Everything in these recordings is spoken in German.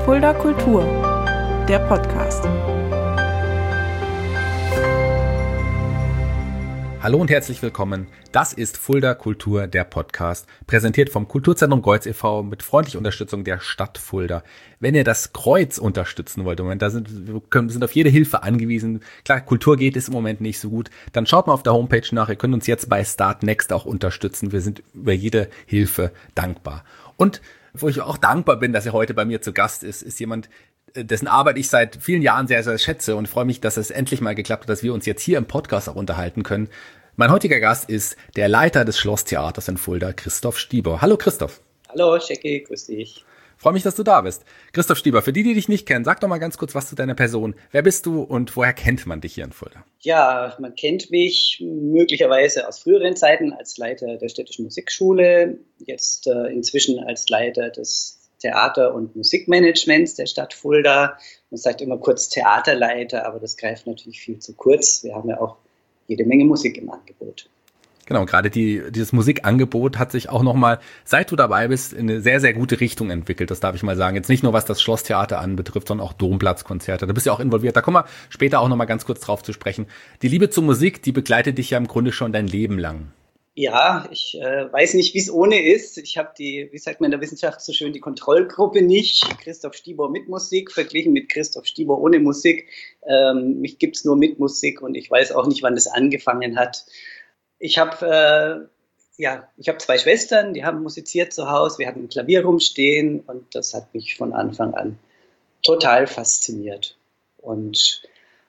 Fulda Kultur, der Podcast. Hallo und herzlich willkommen. Das ist Fulda Kultur, der Podcast, präsentiert vom Kulturzentrum Kreuz e.V. mit freundlicher Unterstützung der Stadt Fulda. Wenn ihr das Kreuz unterstützen wollt, wir sind auf jede Hilfe angewiesen. Klar, Kultur geht es im Moment nicht so gut. Dann schaut mal auf der Homepage nach. Ihr könnt uns jetzt bei Start Next auch unterstützen. Wir sind über jede Hilfe dankbar. Und wo ich auch dankbar bin, dass er heute bei mir zu Gast ist jemand, dessen Arbeit ich seit vielen Jahren sehr, sehr schätze und freue mich, dass es endlich mal geklappt hat, dass wir uns jetzt hier im Podcast auch unterhalten können. Mein heutiger Gast ist der Leiter des Schlosstheaters in Fulda, Christoph Stieber. Hallo Christoph. Hallo Jackie, grüß dich. Freue mich, dass du da bist. Christoph Stieber, für die dich nicht kennen, sag doch mal ganz kurz was zu deiner Person. Wer bist du und woher kennt man dich hier in Fulda? Ja, man kennt mich möglicherweise aus früheren Zeiten als Leiter der Städtischen Musikschule, jetzt inzwischen als Leiter des Theater- und Musikmanagements der Stadt Fulda. Man sagt immer kurz Theaterleiter, aber das greift natürlich viel zu kurz. Wir haben ja auch jede Menge Musik im Angebot. Genau, gerade dieses Musikangebot hat sich auch nochmal, seit du dabei bist, in eine sehr, sehr gute Richtung entwickelt. Das darf ich mal sagen. Jetzt nicht nur, was das Schlosstheater anbetrifft, sondern auch Domplatzkonzerte. Da bist du ja auch involviert. Da kommen wir später auch nochmal ganz kurz drauf zu sprechen. Die Liebe zur Musik, die begleitet dich ja im Grunde schon dein Leben lang. Ja, ich weiß nicht, wie es ohne ist. Ich habe wie sagt man in der Wissenschaft so schön, die Kontrollgruppe nicht. Christoph Stieber mit Musik verglichen mit Christoph Stieber ohne Musik. Mich gibt's nur mit Musik und ich weiß auch nicht, wann das angefangen hat. Ich habe zwei Schwestern, die haben musiziert zu Hause. Wir hatten ein Klavier rumstehen und das hat mich von Anfang an total fasziniert. Und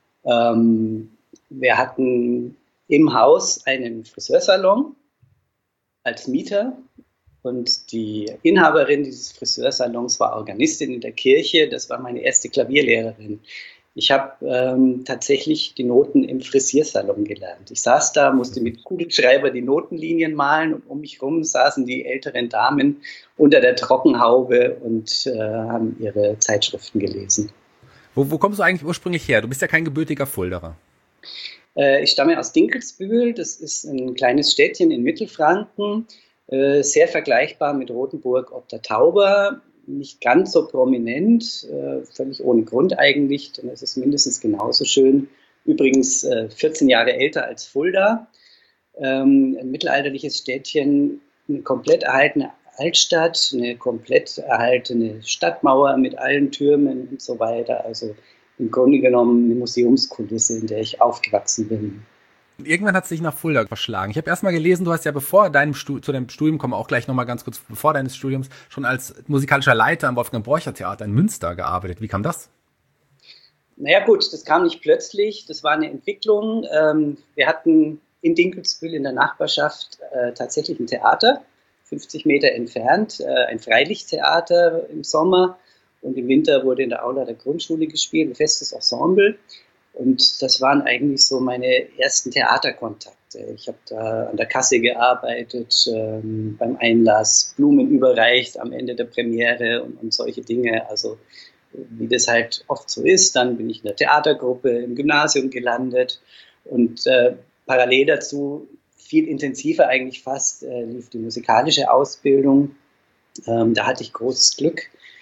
wir hatten im Haus einen Friseursalon als Mieter und die Inhaberin dieses Friseursalons war Organistin in der Kirche. Das war meine erste Klavierlehrerin. Ich habe tatsächlich die Noten im Frisiersalon gelernt. Ich saß da, musste mit Kugelschreiber die Notenlinien malen und um mich herum saßen die älteren Damen unter der Trockenhaube und haben ihre Zeitschriften gelesen. Wo kommst du eigentlich ursprünglich her? Du bist ja kein gebürtiger Fuldaer. Ich stamme aus Dinkelsbühl, das ist ein kleines Städtchen in Mittelfranken, sehr vergleichbar mit Rothenburg ob der Tauber, nicht ganz so prominent, völlig ohne Grund eigentlich, denn es ist mindestens genauso schön. Übrigens 14 Jahre älter als Fulda, ein mittelalterliches Städtchen, eine komplett erhaltene Altstadt, eine komplett erhaltene Stadtmauer mit allen Türmen und so weiter, also im Grunde genommen eine Museumskulisse, in der ich aufgewachsen bin. Und irgendwann hat es dich nach Fulda verschlagen. Ich habe erst mal gelesen, du hast ja zu deinem Studium, kommen wir auch gleich nochmal ganz kurz, bevor deines Studiums, schon als musikalischer Leiter am Wolfgang-Borcher-Theater in Münster gearbeitet. Wie kam das? Naja gut, das kam nicht plötzlich, das war eine Entwicklung. Wir hatten in Dinkelsbühl in der Nachbarschaft tatsächlich ein Theater, 50 Meter entfernt, ein Freilichttheater im Sommer. Und im Winter wurde in der Aula der Grundschule gespielt, ein festes Ensemble. Und das waren eigentlich so meine ersten Theaterkontakte. Ich habe da an der Kasse gearbeitet, beim Einlass, Blumen überreicht am Ende der Premiere und solche Dinge. Also wie das halt oft so ist, dann bin ich in der Theatergruppe im Gymnasium gelandet. Und parallel dazu, viel intensiver eigentlich fast, lief die musikalische Ausbildung. Da hatte ich großes Glück.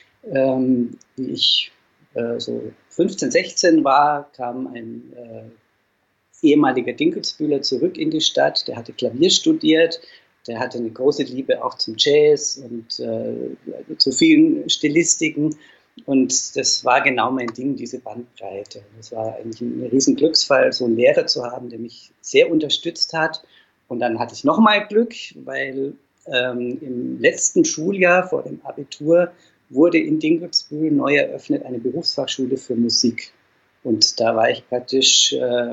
Wie ich so 15, 16 war, kam ein ehemaliger Dinkelsbühler zurück in die Stadt. Der hatte Klavier studiert, der hatte eine große Liebe auch zum Jazz und zu vielen Stilistiken. Und das war genau mein Ding, diese Bandbreite. Das war eigentlich ein riesen Glücksfall, so einen Lehrer zu haben, der mich sehr unterstützt hat. Und dann hatte ich nochmal Glück, weil im letzten Schuljahr vor dem Abitur wurde in Dinkelsbühl neu eröffnet eine Berufsfachschule für Musik. Und da war ich praktisch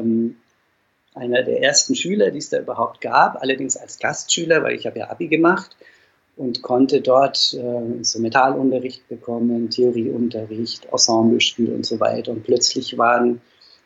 einer der ersten Schüler, die es da überhaupt gab, allerdings als Gastschüler, weil ich habe ja Abi gemacht und konnte dort Instrumentalunterricht bekommen, Theorieunterricht, Ensemblespiel und so weiter. Und plötzlich waren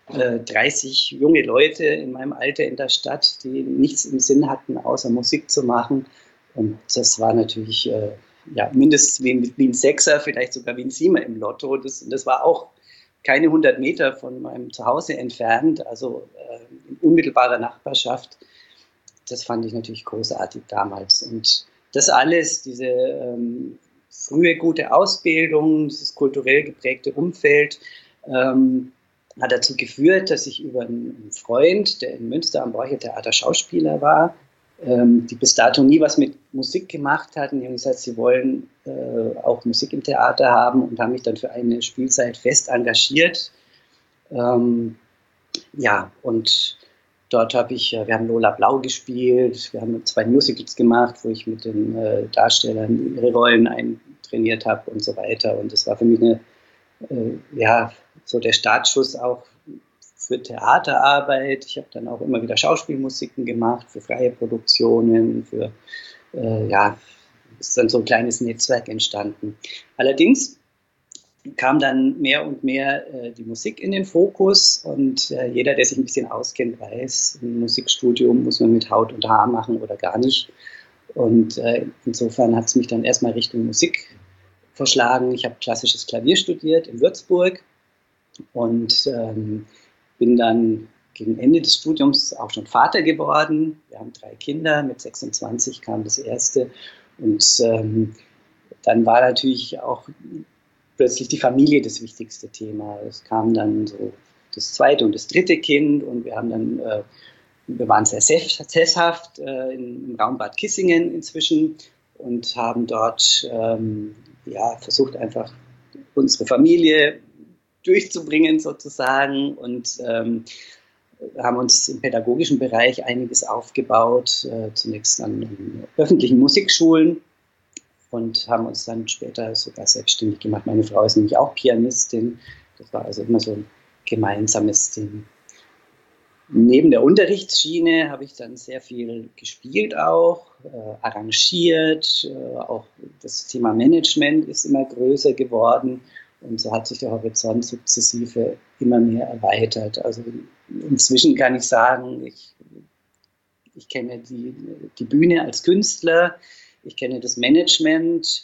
30 junge Leute in meinem Alter in der Stadt, die nichts im Sinn hatten, außer Musik zu machen. Und das war natürlich mindestens wie ein Sechser, vielleicht sogar wie ein Siebener im Lotto. Das war auch keine 100 Meter von meinem Zuhause entfernt, also in unmittelbarer Nachbarschaft. Das fand ich natürlich großartig damals. Und das alles, diese frühe gute Ausbildung, dieses kulturell geprägte Umfeld hat dazu geführt, dass ich über einen Freund, der in Münster am Borcher-Theater Schauspieler war, die bis dato nie was mit Musik gemacht hatten. Die haben gesagt, sie wollen auch Musik im Theater haben und haben mich dann für eine Spielzeit fest engagiert. Ja, und dort wir haben Lola Blau gespielt, wir haben 2 Musicals gemacht, wo ich mit den Darstellern ihre Rollen eintrainiert habe und so weiter. Und das war für mich so der Startschuss auch für Theaterarbeit. Ich habe dann auch immer wieder Schauspielmusiken gemacht, für freie Produktionen, ist dann so ein kleines Netzwerk entstanden. Allerdings kam dann mehr und mehr die Musik in den Fokus und jeder, der sich ein bisschen auskennt, weiß, im Musikstudium muss man mit Haut und Haar machen oder gar nicht. Und insofern hat es mich dann erstmal Richtung Musik verschlagen. Ich habe klassisches Klavier studiert in Würzburg und bin dann gegen Ende des Studiums auch schon Vater geworden. Wir haben 3 Kinder, mit 26 kam das erste. Und dann war natürlich auch plötzlich die Familie das wichtigste Thema. Es kam dann so das 2. und das 3. Kind und wir waren sehr sesshaft im Raum Bad Kissingen inzwischen und haben dort versucht, einfach unsere Familie durchzubringen sozusagen und haben uns im pädagogischen Bereich einiges aufgebaut, zunächst an öffentlichen Musikschulen und haben uns dann später sogar selbstständig gemacht. Meine Frau ist nämlich auch Pianistin, das war also immer so ein gemeinsames Ding. Neben der Unterrichtsschiene habe ich dann sehr viel gespielt auch, arrangiert, auch das Thema Management ist immer größer geworden und so hat sich der Horizont sukzessive immer mehr erweitert. Also inzwischen kann ich sagen, ich kenne die Bühne als Künstler, ich kenne das Management,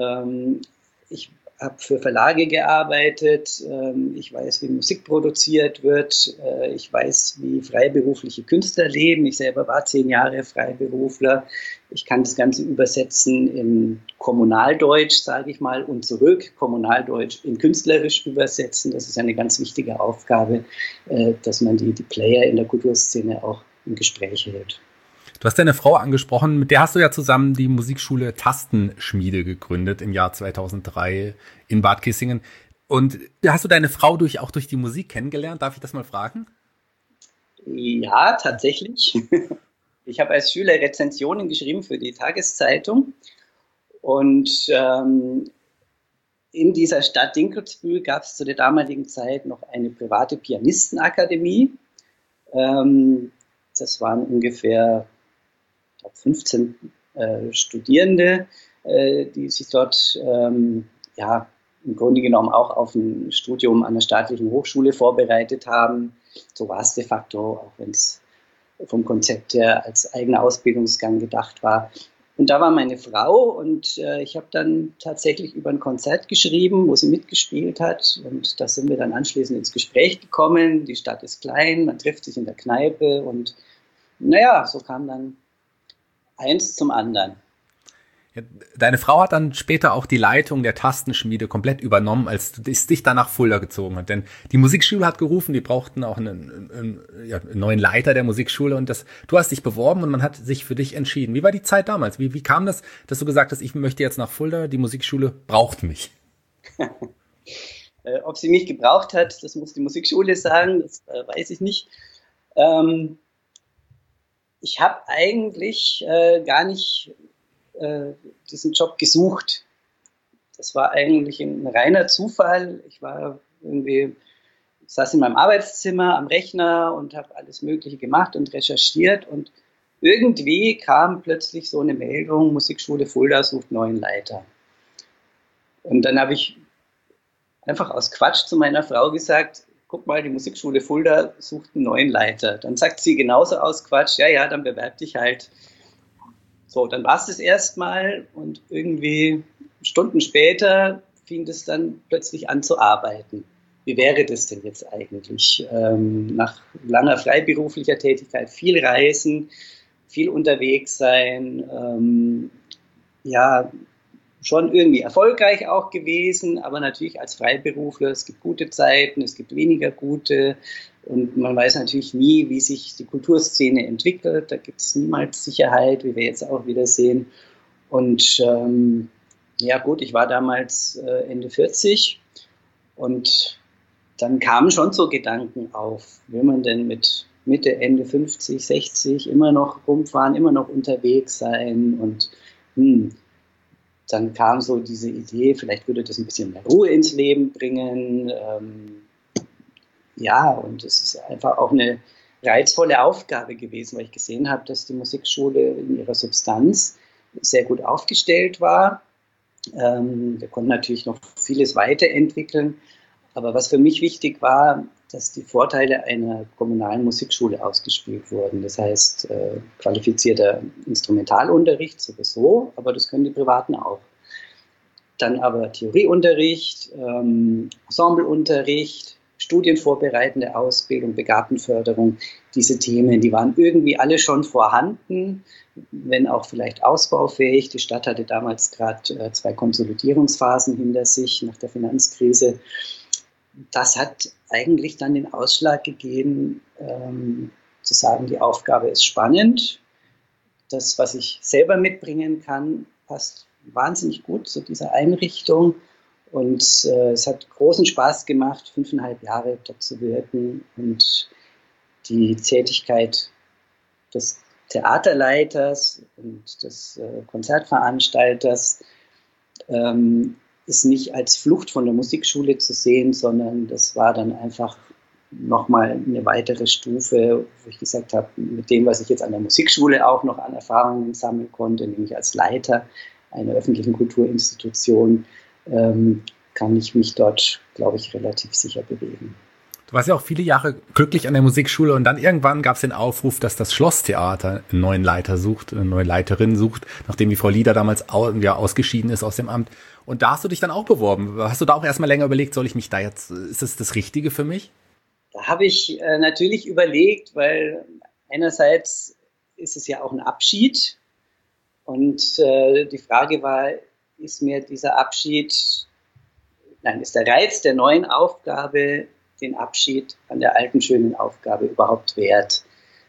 ich habe für Verlage gearbeitet, ich weiß, wie Musik produziert wird, ich weiß, wie freiberufliche Künstler leben. Ich selber war 10 Jahre Freiberufler. Ich kann das Ganze übersetzen in Kommunaldeutsch, sage ich mal, und zurück, Kommunaldeutsch in künstlerisch übersetzen. Das ist eine ganz wichtige Aufgabe, dass man die Player in der Kulturszene auch im Gespräch hält. Du hast deine Frau angesprochen, mit der hast du ja zusammen die Musikschule Tastenschmiede gegründet im Jahr 2003 in Bad Kissingen. Und hast du deine Frau auch durch die Musik kennengelernt? Darf ich das mal fragen? Ja, tatsächlich. Ich habe als Schüler Rezensionen geschrieben für die Tageszeitung. Und in dieser Stadt Dinkelsbühl gab es zu der damaligen Zeit noch eine private Pianistenakademie. Das waren ungefähr 15 Studierende, die sich dort im Grunde genommen auch auf ein Studium an der staatlichen Hochschule vorbereitet haben. So war es de facto, auch wenn es vom Konzept her als eigener Ausbildungsgang gedacht war. Und da war meine Frau und ich habe dann tatsächlich über ein Konzert geschrieben, wo sie mitgespielt hat. Und da sind wir dann anschließend ins Gespräch gekommen. Die Stadt ist klein, man trifft sich in der Kneipe und so kam dann eins zum anderen. Ja, deine Frau hat dann später auch die Leitung der Tastenschmiede komplett übernommen, als es dich dann nach Fulda gezogen hat. Denn die Musikschule hat gerufen, die brauchten auch einen neuen Leiter der Musikschule. Und du hast dich beworben und man hat sich für dich entschieden. Wie war die Zeit damals? Wie kam das, dass du gesagt hast, ich möchte jetzt nach Fulda, die Musikschule braucht mich? Ob sie mich gebraucht hat, das muss die Musikschule sagen, das weiß ich nicht. Ich habe eigentlich gar nicht diesen Job gesucht. Das war eigentlich ein reiner Zufall. Ich saß in meinem Arbeitszimmer am Rechner und habe alles Mögliche gemacht und recherchiert und irgendwie kam plötzlich so eine Meldung, Musikschule Fulda sucht neuen Leiter. Und dann habe ich einfach aus Quatsch zu meiner Frau gesagt, guck mal, die Musikschule Fulda sucht einen neuen Leiter. Dann sagt sie genauso aus Quatsch, ja, dann bewerb dich halt. So, dann war es das erstmal und irgendwie Stunden später fing das dann plötzlich an zu arbeiten. Wie wäre das denn jetzt eigentlich? Nach langer freiberuflicher Tätigkeit, viel reisen, viel unterwegs sein, schon irgendwie erfolgreich auch gewesen, aber natürlich als Freiberufler, es gibt gute Zeiten, es gibt weniger gute und man weiß natürlich nie, wie sich die Kulturszene entwickelt. Da gibt es niemals Sicherheit, wie wir jetzt auch wieder sehen. Und ja gut, ich war damals Ende 40 und dann kamen schon so Gedanken auf, will man denn mit Mitte, Ende 50, 60 immer noch rumfahren, immer noch unterwegs sein und dann kam so diese Idee, vielleicht würde das ein bisschen mehr Ruhe ins Leben bringen. Ja, und es ist einfach auch eine reizvolle Aufgabe gewesen, weil ich gesehen habe, dass die Musikschule in ihrer Substanz sehr gut aufgestellt war. Wir konnten natürlich noch vieles weiterentwickeln, aber was für mich wichtig war, dass die Vorteile einer kommunalen Musikschule ausgespielt wurden. Das heißt, qualifizierter Instrumentalunterricht sowieso, aber das können die Privaten auch. Dann aber Theorieunterricht, Ensembleunterricht, studienvorbereitende Ausbildung, Begabtenförderung. Diese Themen, die waren irgendwie alle schon vorhanden, wenn auch vielleicht ausbaufähig. Die Stadt hatte damals gerade 2 Konsolidierungsphasen hinter sich nach der Finanzkrise. Das hat eigentlich dann den Ausschlag gegeben, zu sagen, die Aufgabe ist spannend. Das, was ich selber mitbringen kann, passt wahnsinnig gut zu dieser Einrichtung. Und es hat großen Spaß gemacht, 5,5 Jahre dort zu wirken. Und die Tätigkeit des Theaterleiters und des Konzertveranstalters ist nicht als Flucht von der Musikschule zu sehen, sondern das war dann einfach nochmal eine weitere Stufe, wo ich gesagt habe, mit dem, was ich jetzt an der Musikschule auch noch an Erfahrungen sammeln konnte, nämlich als Leiter einer öffentlichen Kulturinstitution, kann ich mich dort, glaube ich, relativ sicher bewegen. Du warst ja auch viele Jahre glücklich an der Musikschule und dann irgendwann gab es den Aufruf, dass das Schlosstheater einen neuen Leiter sucht, eine neue Leiterin sucht, nachdem die Frau Lieder damals ausgeschieden ist aus dem Amt. Und da hast du dich dann auch beworben. Hast du da auch erstmal länger überlegt, ist das Richtige für mich? Da habe ich natürlich überlegt, weil einerseits ist es ja auch ein Abschied und die Frage war, ist der Reiz der neuen Aufgabe den Abschied an der alten, schönen Aufgabe überhaupt wert?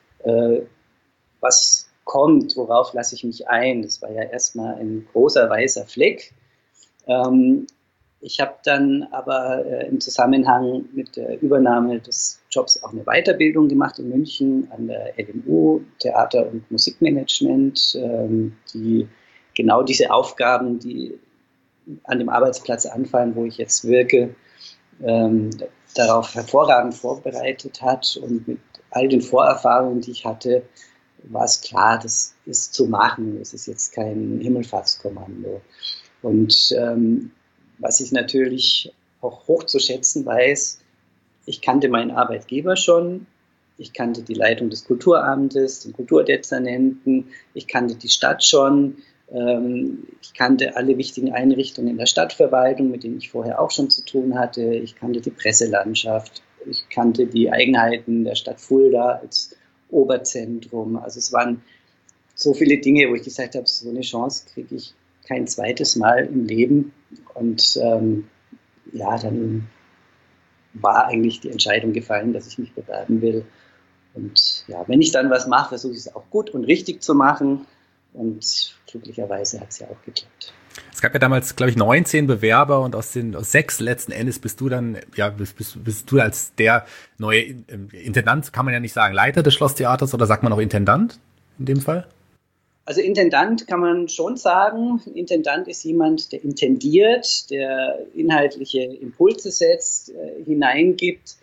Was kommt, worauf lasse ich mich ein? Das war ja erstmal ein großer weißer Fleck. Ich habe dann aber im Zusammenhang mit der Übernahme des Jobs auch eine Weiterbildung gemacht in München an der LMU, Theater- und Musikmanagement, die genau diese Aufgaben, die an dem Arbeitsplatz anfallen, wo ich jetzt wirke, darauf hervorragend vorbereitet hat. Und mit all den Vorerfahrungen, die ich hatte, war es klar, das ist zu machen. Es ist jetzt kein Himmelfahrtskommando. Und was ich natürlich auch hoch zu schätzen weiß, ich kannte meinen Arbeitgeber schon, ich kannte die Leitung des Kulturamtes, den Kulturdezernenten, ich kannte die Stadt schon, ich kannte alle wichtigen Einrichtungen in der Stadtverwaltung, mit denen ich vorher auch schon zu tun hatte, ich kannte die Presselandschaft, ich kannte die Eigenheiten der Stadt Fulda als Oberzentrum. Also es waren so viele Dinge, wo ich gesagt habe, so eine Chance kriege ich kein zweites Mal im Leben. Und dann war eigentlich die Entscheidung gefallen, dass ich mich bewerben will. Und ja, wenn ich dann was mache, versuche ich es auch gut und richtig zu machen. Und glücklicherweise hat es ja auch geklappt. Es gab ja damals, glaube ich, 19 Bewerber und aus 6 letzten Endes bist du dann, bist du als der neue Intendant, kann man ja nicht sagen, Leiter des Schlosstheaters oder sagt man auch Intendant in dem Fall? Also Intendant kann man schon sagen. Intendant ist jemand, der intendiert, der inhaltliche Impulse setzt, hineingibt.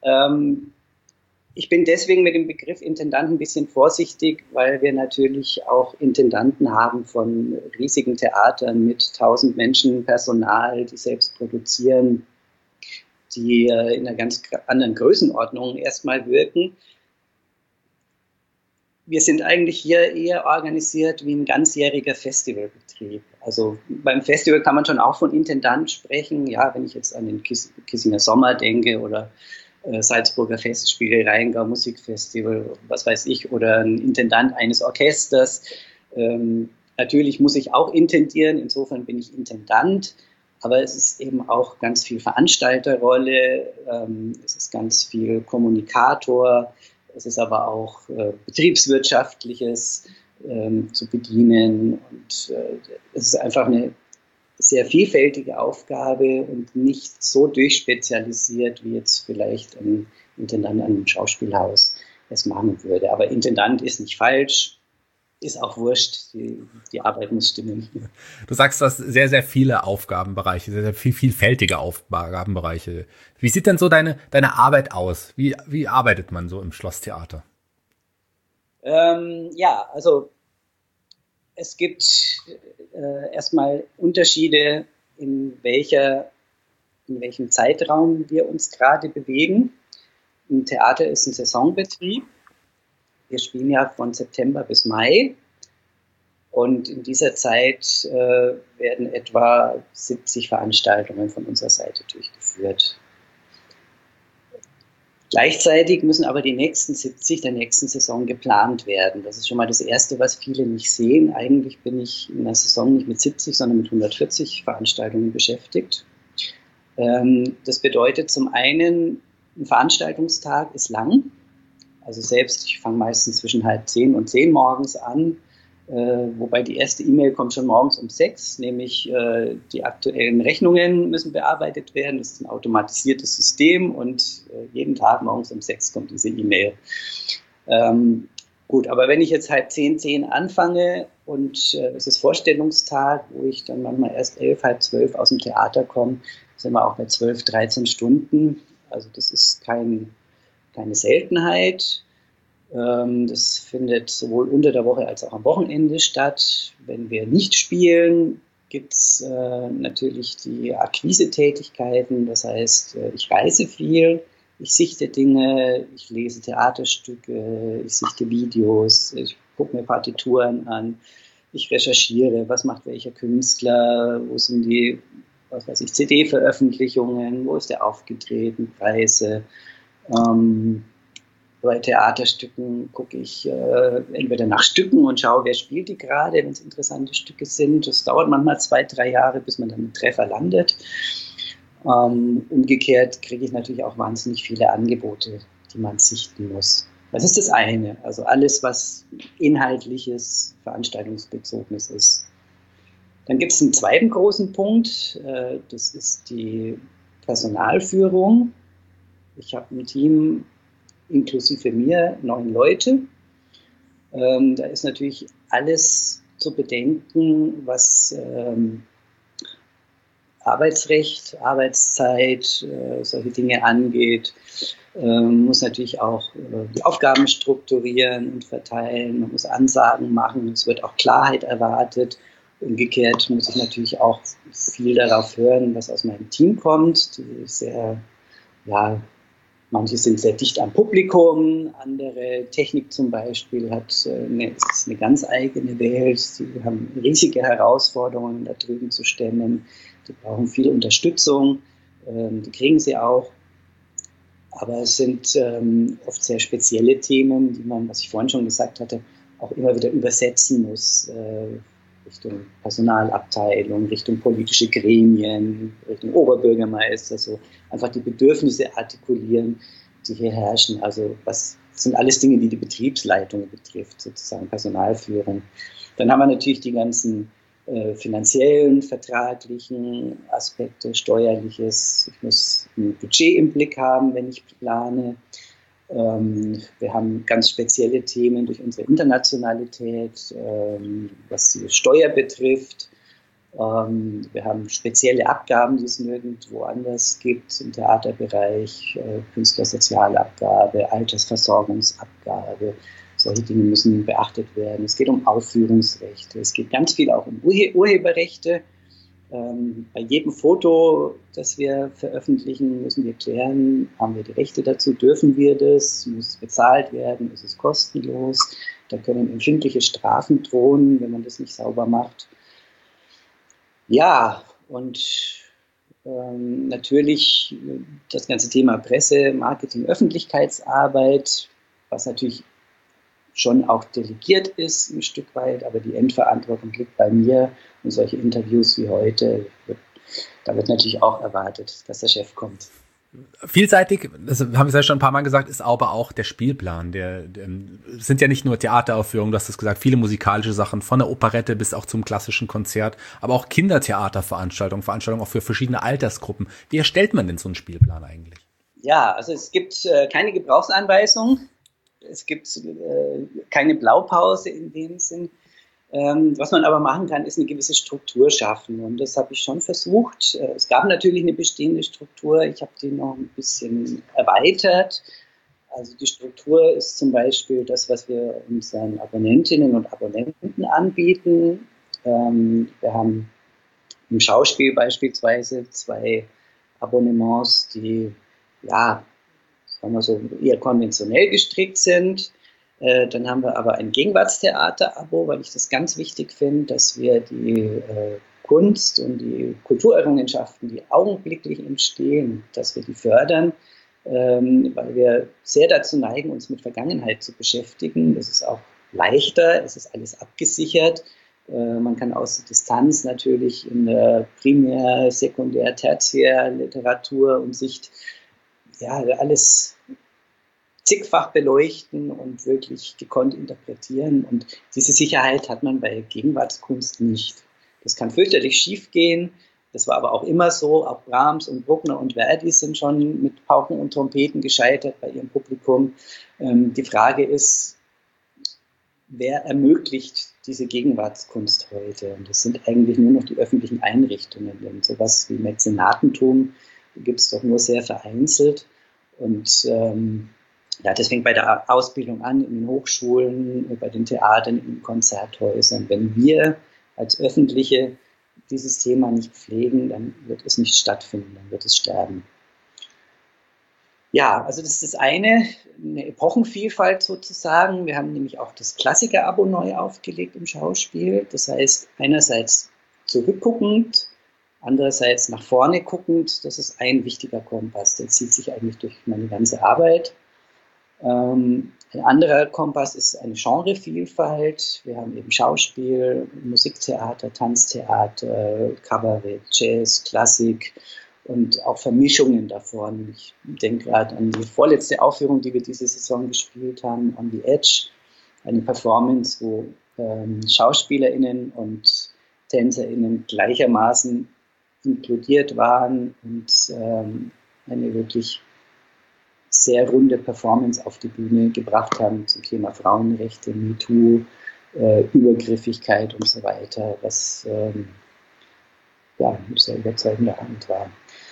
Ich bin deswegen mit dem Begriff Intendant ein bisschen vorsichtig, weil wir natürlich auch Intendanten haben von riesigen Theatern mit 1000 Menschen Personal, die selbst produzieren, die in einer ganz anderen Größenordnung erstmal wirken. Wir sind eigentlich hier eher organisiert wie ein ganzjähriger Festivalbetrieb. Also beim Festival kann man schon auch von Intendant sprechen. Ja, wenn ich jetzt an den Kissinger Sommer denke oder Salzburger Festspiele, Rheingau Musikfestival, was weiß ich, oder ein Intendant eines Orchesters. Natürlich muss ich auch intendieren, insofern bin ich Intendant, aber es ist eben auch ganz viel Veranstalterrolle, es ist ganz viel Kommunikator, es ist aber auch Betriebswirtschaftliches zu bedienen und es ist einfach eine sehr vielfältige Aufgabe und nicht so durchspezialisiert, wie jetzt vielleicht ein Intendant an einem Schauspielhaus es machen würde. Aber Intendant ist nicht falsch, ist auch wurscht, die Arbeit muss stimmen. Du sagst, du hast sehr, sehr viele Aufgabenbereiche, sehr, sehr vielfältige Aufgabenbereiche. Wie sieht denn so deine Arbeit aus? Wie arbeitet man so im Schlosstheater? Ja, also es gibt erstmal Unterschiede, in welchem Zeitraum wir uns gerade bewegen. Ein Theater ist ein Saisonbetrieb. Wir spielen ja von September bis Mai und in dieser Zeit werden etwa 70 Veranstaltungen von unserer Seite durchgeführt. Gleichzeitig müssen aber die nächsten 70 der nächsten Saison geplant werden. Das ist schon mal das Erste, was viele nicht sehen. Eigentlich bin ich in der Saison nicht mit 70, sondern mit 140 Veranstaltungen beschäftigt. Das bedeutet zum einen, ein Veranstaltungstag ist lang. Also selbst, ich fange meistens zwischen 9:30 und 10 morgens an, wobei die erste E-Mail kommt schon morgens um 6, nämlich die aktuellen Rechnungen müssen bearbeitet werden. Das ist ein automatisiertes System und jeden Tag morgens um 6 kommt diese E-Mail. Gut, aber wenn ich jetzt 9:30 anfange und es ist Vorstellungstag, wo ich dann manchmal erst 11, 11:30 aus dem Theater komme, sind wir auch bei 12, 13 Stunden. Also das ist keine Seltenheit. Das findet sowohl unter der Woche als auch am Wochenende statt. Wenn wir nicht spielen, gibt es natürlich die Akquise-Tätigkeiten. Das heißt, ich reise viel, ich sichte Dinge, ich lese Theaterstücke, ich sichte Videos, ich gucke mir Partituren an, ich recherchiere, was macht welcher Künstler, wo sind die, was weiß ich, CD-Veröffentlichungen, wo ist der aufgetreten, Preise. Bei Theaterstücken gucke ich entweder nach Stücken und schaue, wer spielt die gerade, wenn es interessante Stücke sind. Das dauert manchmal 2, 3 Jahre, bis man dann einen Treffer landet. Umgekehrt kriege ich natürlich auch wahnsinnig viele Angebote, die man sichten muss. Das ist das eine, also alles, was inhaltliches, veranstaltungsbezogenes ist. Dann gibt es einen zweiten großen Punkt, das ist die Personalführung. Ich habe ein Team inklusive mir 9 Leute. Da ist natürlich alles zu bedenken, was Arbeitsrecht, Arbeitszeit, solche Dinge angeht. Muss natürlich auch die Aufgaben strukturieren und verteilen. Man muss Ansagen machen. Es wird auch Klarheit erwartet. Umgekehrt muss ich natürlich auch viel darauf hören, was aus meinem Team kommt. Die sehr, ja, manche sind sehr dicht am Publikum, andere Technik zum Beispiel ist eine ganz eigene Welt. Sie haben riesige Herausforderungen da drüben zu stemmen. Die brauchen viel Unterstützung, die kriegen sie auch. Aber es sind oft sehr spezielle Themen, die man, was ich vorhin schon gesagt hatte, auch immer wieder übersetzen muss. Richtung Personalabteilung, Richtung politische Gremien, Richtung Oberbürgermeister, so einfach die Bedürfnisse artikulieren, die hier herrschen. Also das sind alles Dinge, die die Betriebsleitung betrifft, sozusagen Personalführung. Dann haben wir natürlich die ganzen finanziellen, vertraglichen Aspekte, steuerliches. Ich muss ein Budget im Blick haben, wenn ich plane. Wir haben ganz spezielle Themen durch unsere Internationalität, was die Steuer betrifft. Wir haben spezielle Abgaben, die es nirgendwo anders gibt im Theaterbereich, Künstlersozialabgabe, Altersversorgungsabgabe. Solche Dinge müssen beachtet werden. Es geht um Aufführungsrechte, es geht ganz viel auch um Urheberrechte. Bei jedem Foto, das wir veröffentlichen, müssen wir klären, haben wir die Rechte dazu, dürfen wir das, muss es bezahlt werden, ist es kostenlos. Da können empfindliche Strafen drohen, wenn man das nicht sauber macht. Ja, und natürlich das ganze Thema Presse, Marketing, Öffentlichkeitsarbeit, was natürlich schon auch delegiert ist, ein Stück weit, aber die Endverantwortung liegt bei mir. Und solche Interviews wie heute, da wird natürlich auch erwartet, dass der Chef kommt. Vielseitig, das haben wir ja schon ein paar Mal gesagt, ist aber auch der Spielplan. Es sind ja nicht nur Theateraufführungen, du hast es gesagt, viele musikalische Sachen, von der Operette bis auch zum klassischen Konzert, aber auch Kindertheaterveranstaltungen, Veranstaltungen auch für verschiedene Altersgruppen. Wie erstellt man denn so einen Spielplan eigentlich? Ja, also es gibt keine Gebrauchsanweisung, es gibt keine Blaupause in dem Sinn. Was man aber machen kann, ist eine gewisse Struktur schaffen. Und das habe ich schon versucht. Es gab natürlich eine bestehende Struktur. Ich habe die noch ein bisschen erweitert. Also die Struktur ist zum Beispiel das, was wir unseren Abonnentinnen und Abonnenten anbieten. Wir haben im Schauspiel beispielsweise 2 Abonnements, die ja, sagen wir so, eher konventionell gestrickt sind. Dann haben wir aber ein Gegenwartstheater-Abo, weil ich das ganz wichtig finde, dass wir die Kunst und die Kulturerrungenschaften, die augenblicklich entstehen, dass wir die fördern, weil wir sehr dazu neigen, uns mit Vergangenheit zu beschäftigen. Das ist auch leichter, es ist alles abgesichert. Man kann aus der Distanz natürlich in der Primär-, Sekundär-, Tertiär-Literatur und Sicht ja alles zigfach beleuchten und wirklich gekonnt interpretieren. Und diese Sicherheit hat man bei Gegenwartskunst nicht. Das kann fürchterlich schief gehen. Das war aber auch immer so. Auch Brahms und Bruckner und Verdi sind schon mit Pauken und Trompeten gescheitert bei ihrem Publikum. Die Frage ist, wer ermöglicht diese Gegenwartskunst heute? Und das sind eigentlich nur noch die öffentlichen Einrichtungen. Denn sowas wie Mäzenatentum gibt es doch nur sehr vereinzelt. Und ja, das fängt bei der Ausbildung an, in den Hochschulen, bei den Theatern, in den Konzerthäusern. Wenn wir als Öffentliche dieses Thema nicht pflegen, dann wird es nicht stattfinden, dann wird es sterben. Ja, also das ist das eine Epochenvielfalt sozusagen. Wir haben nämlich auch das Klassiker-Abo neu aufgelegt im Schauspiel. Das heißt, einerseits zurückguckend, andererseits nach vorne guckend. Das ist ein wichtiger Kompass, der zieht sich eigentlich durch meine ganze Arbeit. Ein anderer Kompass ist eine Genrevielfalt. Wir haben eben Schauspiel, Musiktheater, Tanztheater, Kabarett, Jazz, Klassik und auch Vermischungen davon. Ich denke gerade an die vorletzte Aufführung, die wir diese Saison gespielt haben, On the Edge, eine Performance, wo SchauspielerInnen und TänzerInnen gleichermaßen inkludiert waren und eine wirklich sehr runde Performance auf die Bühne gebracht haben zum Thema Frauenrechte, MeToo, Übergriffigkeit und so weiter, was ja, ein sehr überzeugender Abend war.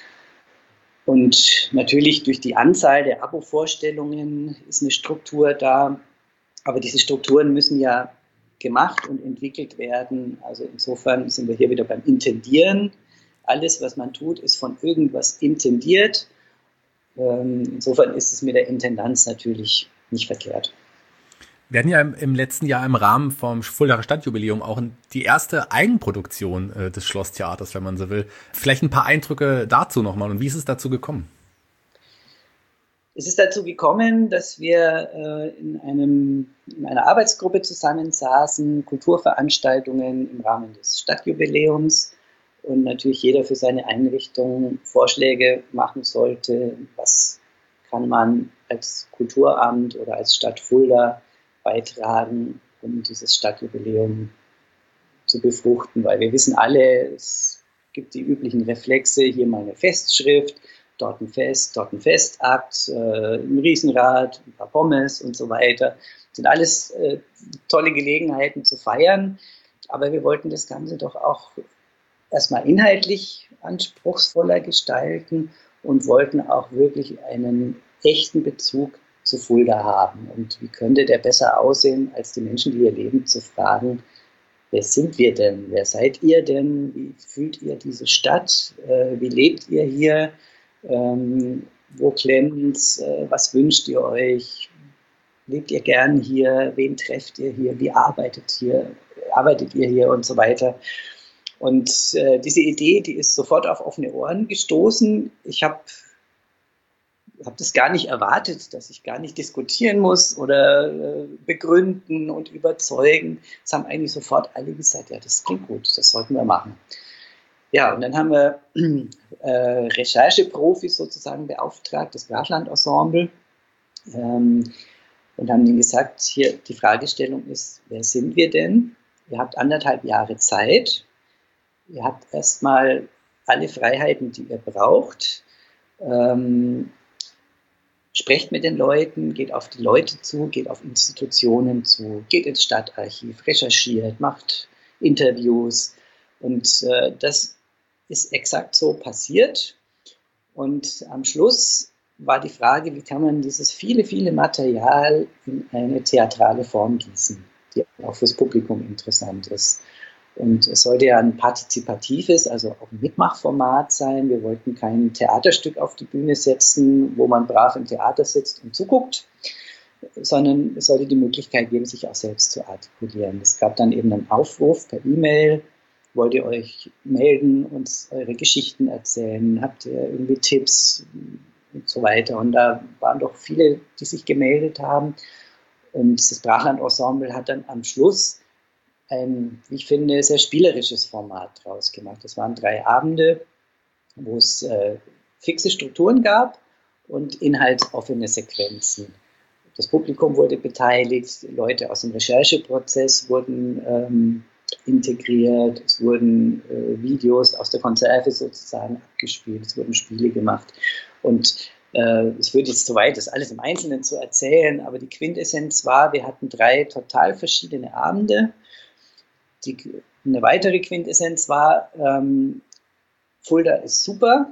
Und natürlich durch die Anzahl der Abo-Vorstellungen ist eine Struktur da, aber diese Strukturen müssen ja gemacht und entwickelt werden. Also insofern sind wir hier wieder beim Intendieren. Alles, was man tut, ist von irgendwas intendiert. Insofern ist es mit der Intendanz natürlich nicht verkehrt. Wir hatten ja im letzten Jahr im Rahmen vom Fuldaer Stadtjubiläum auch die erste Eigenproduktion des Schlosstheaters, wenn man so will. Vielleicht ein paar Eindrücke dazu nochmal und wie ist es dazu gekommen? Es ist dazu gekommen, dass wir in einer Arbeitsgruppe zusammensaßen, Kulturveranstaltungen im Rahmen des Stadtjubiläums und natürlich jeder für seine Einrichtung Vorschläge machen sollte, was kann man als Kulturamt oder als Stadt Fulda beitragen, um dieses Stadtjubiläum zu befruchten, weil wir wissen alle, es gibt die üblichen Reflexe, hier mal eine Festschrift, dort ein Fest, dort ein Festakt, ein Riesenrad, ein paar Pommes und so weiter. Das sind alles tolle Gelegenheiten zu feiern, aber wir wollten das Ganze doch auch erstmal inhaltlich anspruchsvoller gestalten und wollten auch wirklich einen echten Bezug zu Fulda haben. Und wie könnte der besser aussehen, als die Menschen, die hier leben, zu fragen, wer sind wir denn? Wer seid ihr denn? Wie fühlt ihr diese Stadt? Wie lebt ihr hier? Wo klemmt's? Was wünscht ihr euch? Lebt ihr gern hier? Wen trefft ihr hier? Wie arbeitet ihr hier und so weiter? Und diese Idee, die ist sofort auf offene Ohren gestoßen. Ich habe habe das gar nicht erwartet, dass ich gar nicht diskutieren muss oder begründen und überzeugen. Es haben eigentlich sofort alle gesagt, ja, das klingt gut, das sollten wir machen. Ja, und dann haben wir Rechercheprofis sozusagen beauftragt, das Brachland-Ensemble, und haben denen gesagt, hier die Fragestellung ist, wer sind wir denn? Ihr habt 1,5 Jahre Zeit. Ihr habt erstmal alle Freiheiten, die ihr braucht. Sprecht mit den Leuten, geht auf die Leute zu, geht auf Institutionen zu, geht ins Stadtarchiv, recherchiert, macht Interviews. Und das ist exakt so passiert. Und am Schluss war die Frage, wie kann man dieses viele, viele Material in eine theatrale Form gießen, die auch fürs Publikum interessant ist. Und es sollte ja ein partizipatives, also auch ein Mitmachformat sein. Wir wollten kein Theaterstück auf die Bühne setzen, wo man brav im Theater sitzt und zuguckt, sondern es sollte die Möglichkeit geben, sich auch selbst zu artikulieren. Es gab dann eben einen Aufruf per E-Mail: Wollt ihr euch melden, uns eure Geschichten erzählen? Habt ihr irgendwie Tipps und so weiter? Und da waren doch viele, die sich gemeldet haben. Und das Brachland-Ensemble hat dann am Schluss ein, wie ich finde, sehr spielerisches Format draus gemacht. Das waren 3 Abende, wo es fixe Strukturen gab und inhaltsoffene Sequenzen. Das Publikum wurde beteiligt, Leute aus dem Rechercheprozess wurden integriert, es wurden Videos aus der Konserve sozusagen abgespielt, es wurden Spiele gemacht. Und es würde jetzt zu weit, das alles im Einzelnen zu erzählen, aber die Quintessenz war, wir hatten 3 total verschiedene Abende. Eine weitere Quintessenz war, Fulda ist super.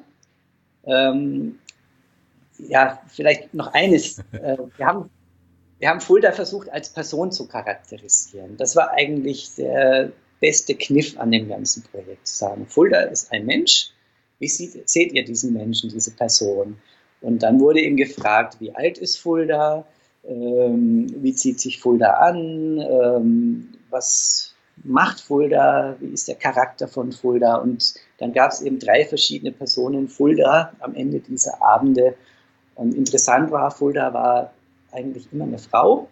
Ja, vielleicht noch eines. Wir haben Fulda versucht, als Person zu charakterisieren. Das war eigentlich der beste Kniff an dem ganzen Projekt, zu sagen, Fulda ist ein Mensch. Wie seht ihr diesen Menschen, diese Person? Und dann wurde ihm gefragt, wie alt ist Fulda? Wie zieht sich Fulda an? Was macht Fulda? Wie ist der Charakter von Fulda? Und dann gab es eben 3 verschiedene Personen Fulda am Ende dieser Abende. Und interessant war, Fulda war eigentlich immer eine Frau,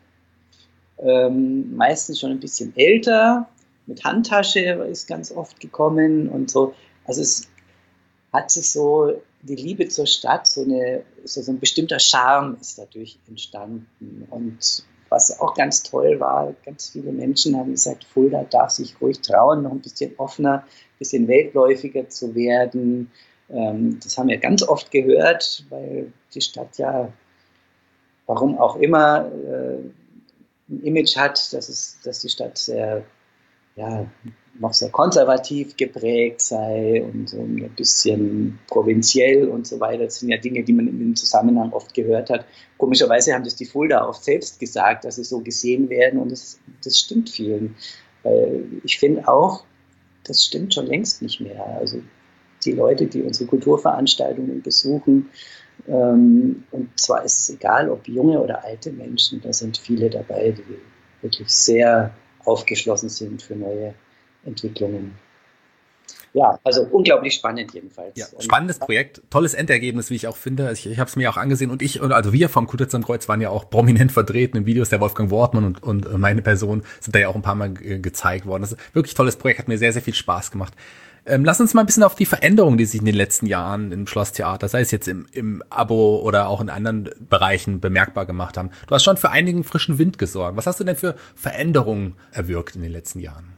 meistens schon ein bisschen älter, mit Handtasche ist ganz oft gekommen und so. Also es hat sich so die Liebe zur Stadt, so ein bestimmter Charme ist dadurch entstanden. Und was auch ganz toll war, ganz viele Menschen haben gesagt, Fulda darf sich ruhig trauen, noch ein bisschen offener, ein bisschen weltläufiger zu werden. Das haben wir ganz oft gehört, weil die Stadt ja, warum auch immer, ein Image hat, dass die Stadt sehr, ja, noch sehr konservativ geprägt sei und so ein bisschen provinziell und so weiter. Das sind ja Dinge, die man in dem Zusammenhang oft gehört hat. Komischerweise haben das die Fulda oft selbst gesagt, dass sie so gesehen werden, und das stimmt vielen. Weil ich finde auch, das stimmt schon längst nicht mehr. Also die Leute, die unsere Kulturveranstaltungen besuchen, und zwar ist es egal, ob junge oder alte Menschen, da sind viele dabei, die wirklich sehr aufgeschlossen sind für neue Entwicklungen. Ja, also unglaublich spannend jedenfalls. Ja, spannendes Projekt, tolles Endergebnis, wie ich auch finde. Ich habe es mir auch angesehen, und also wir vom Kulturzentrum Kreuz waren ja auch prominent vertreten in Videos. Der Wolfgang Wortmann und meine Person sind da ja auch ein paar Mal gezeigt worden. Das ist ein wirklich tolles Projekt, hat mir sehr, sehr viel Spaß gemacht. Lass uns mal ein bisschen auf die Veränderungen, die sich in den letzten Jahren im Schlosstheater, sei es jetzt im Abo oder auch in anderen Bereichen, bemerkbar gemacht haben. Du hast schon für einigen frischen Wind gesorgt. Was hast du denn für Veränderungen erwirkt in den letzten Jahren?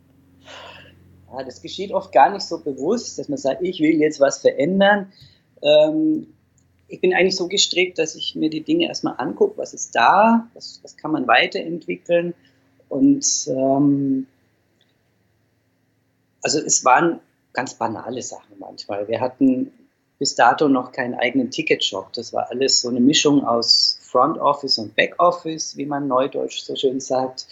Ja, das geschieht oft gar nicht so bewusst, dass man sagt, ich will jetzt was verändern. Ich bin eigentlich so gestrickt, dass ich mir die Dinge erstmal angucke, was ist da, was kann man weiterentwickeln. Und also es waren ganz banale Sachen manchmal. Wir hatten bis dato noch keinen eigenen Ticketshop. Das war alles so eine Mischung aus Front Office und Back Office, wie man neudeutsch so schön sagt.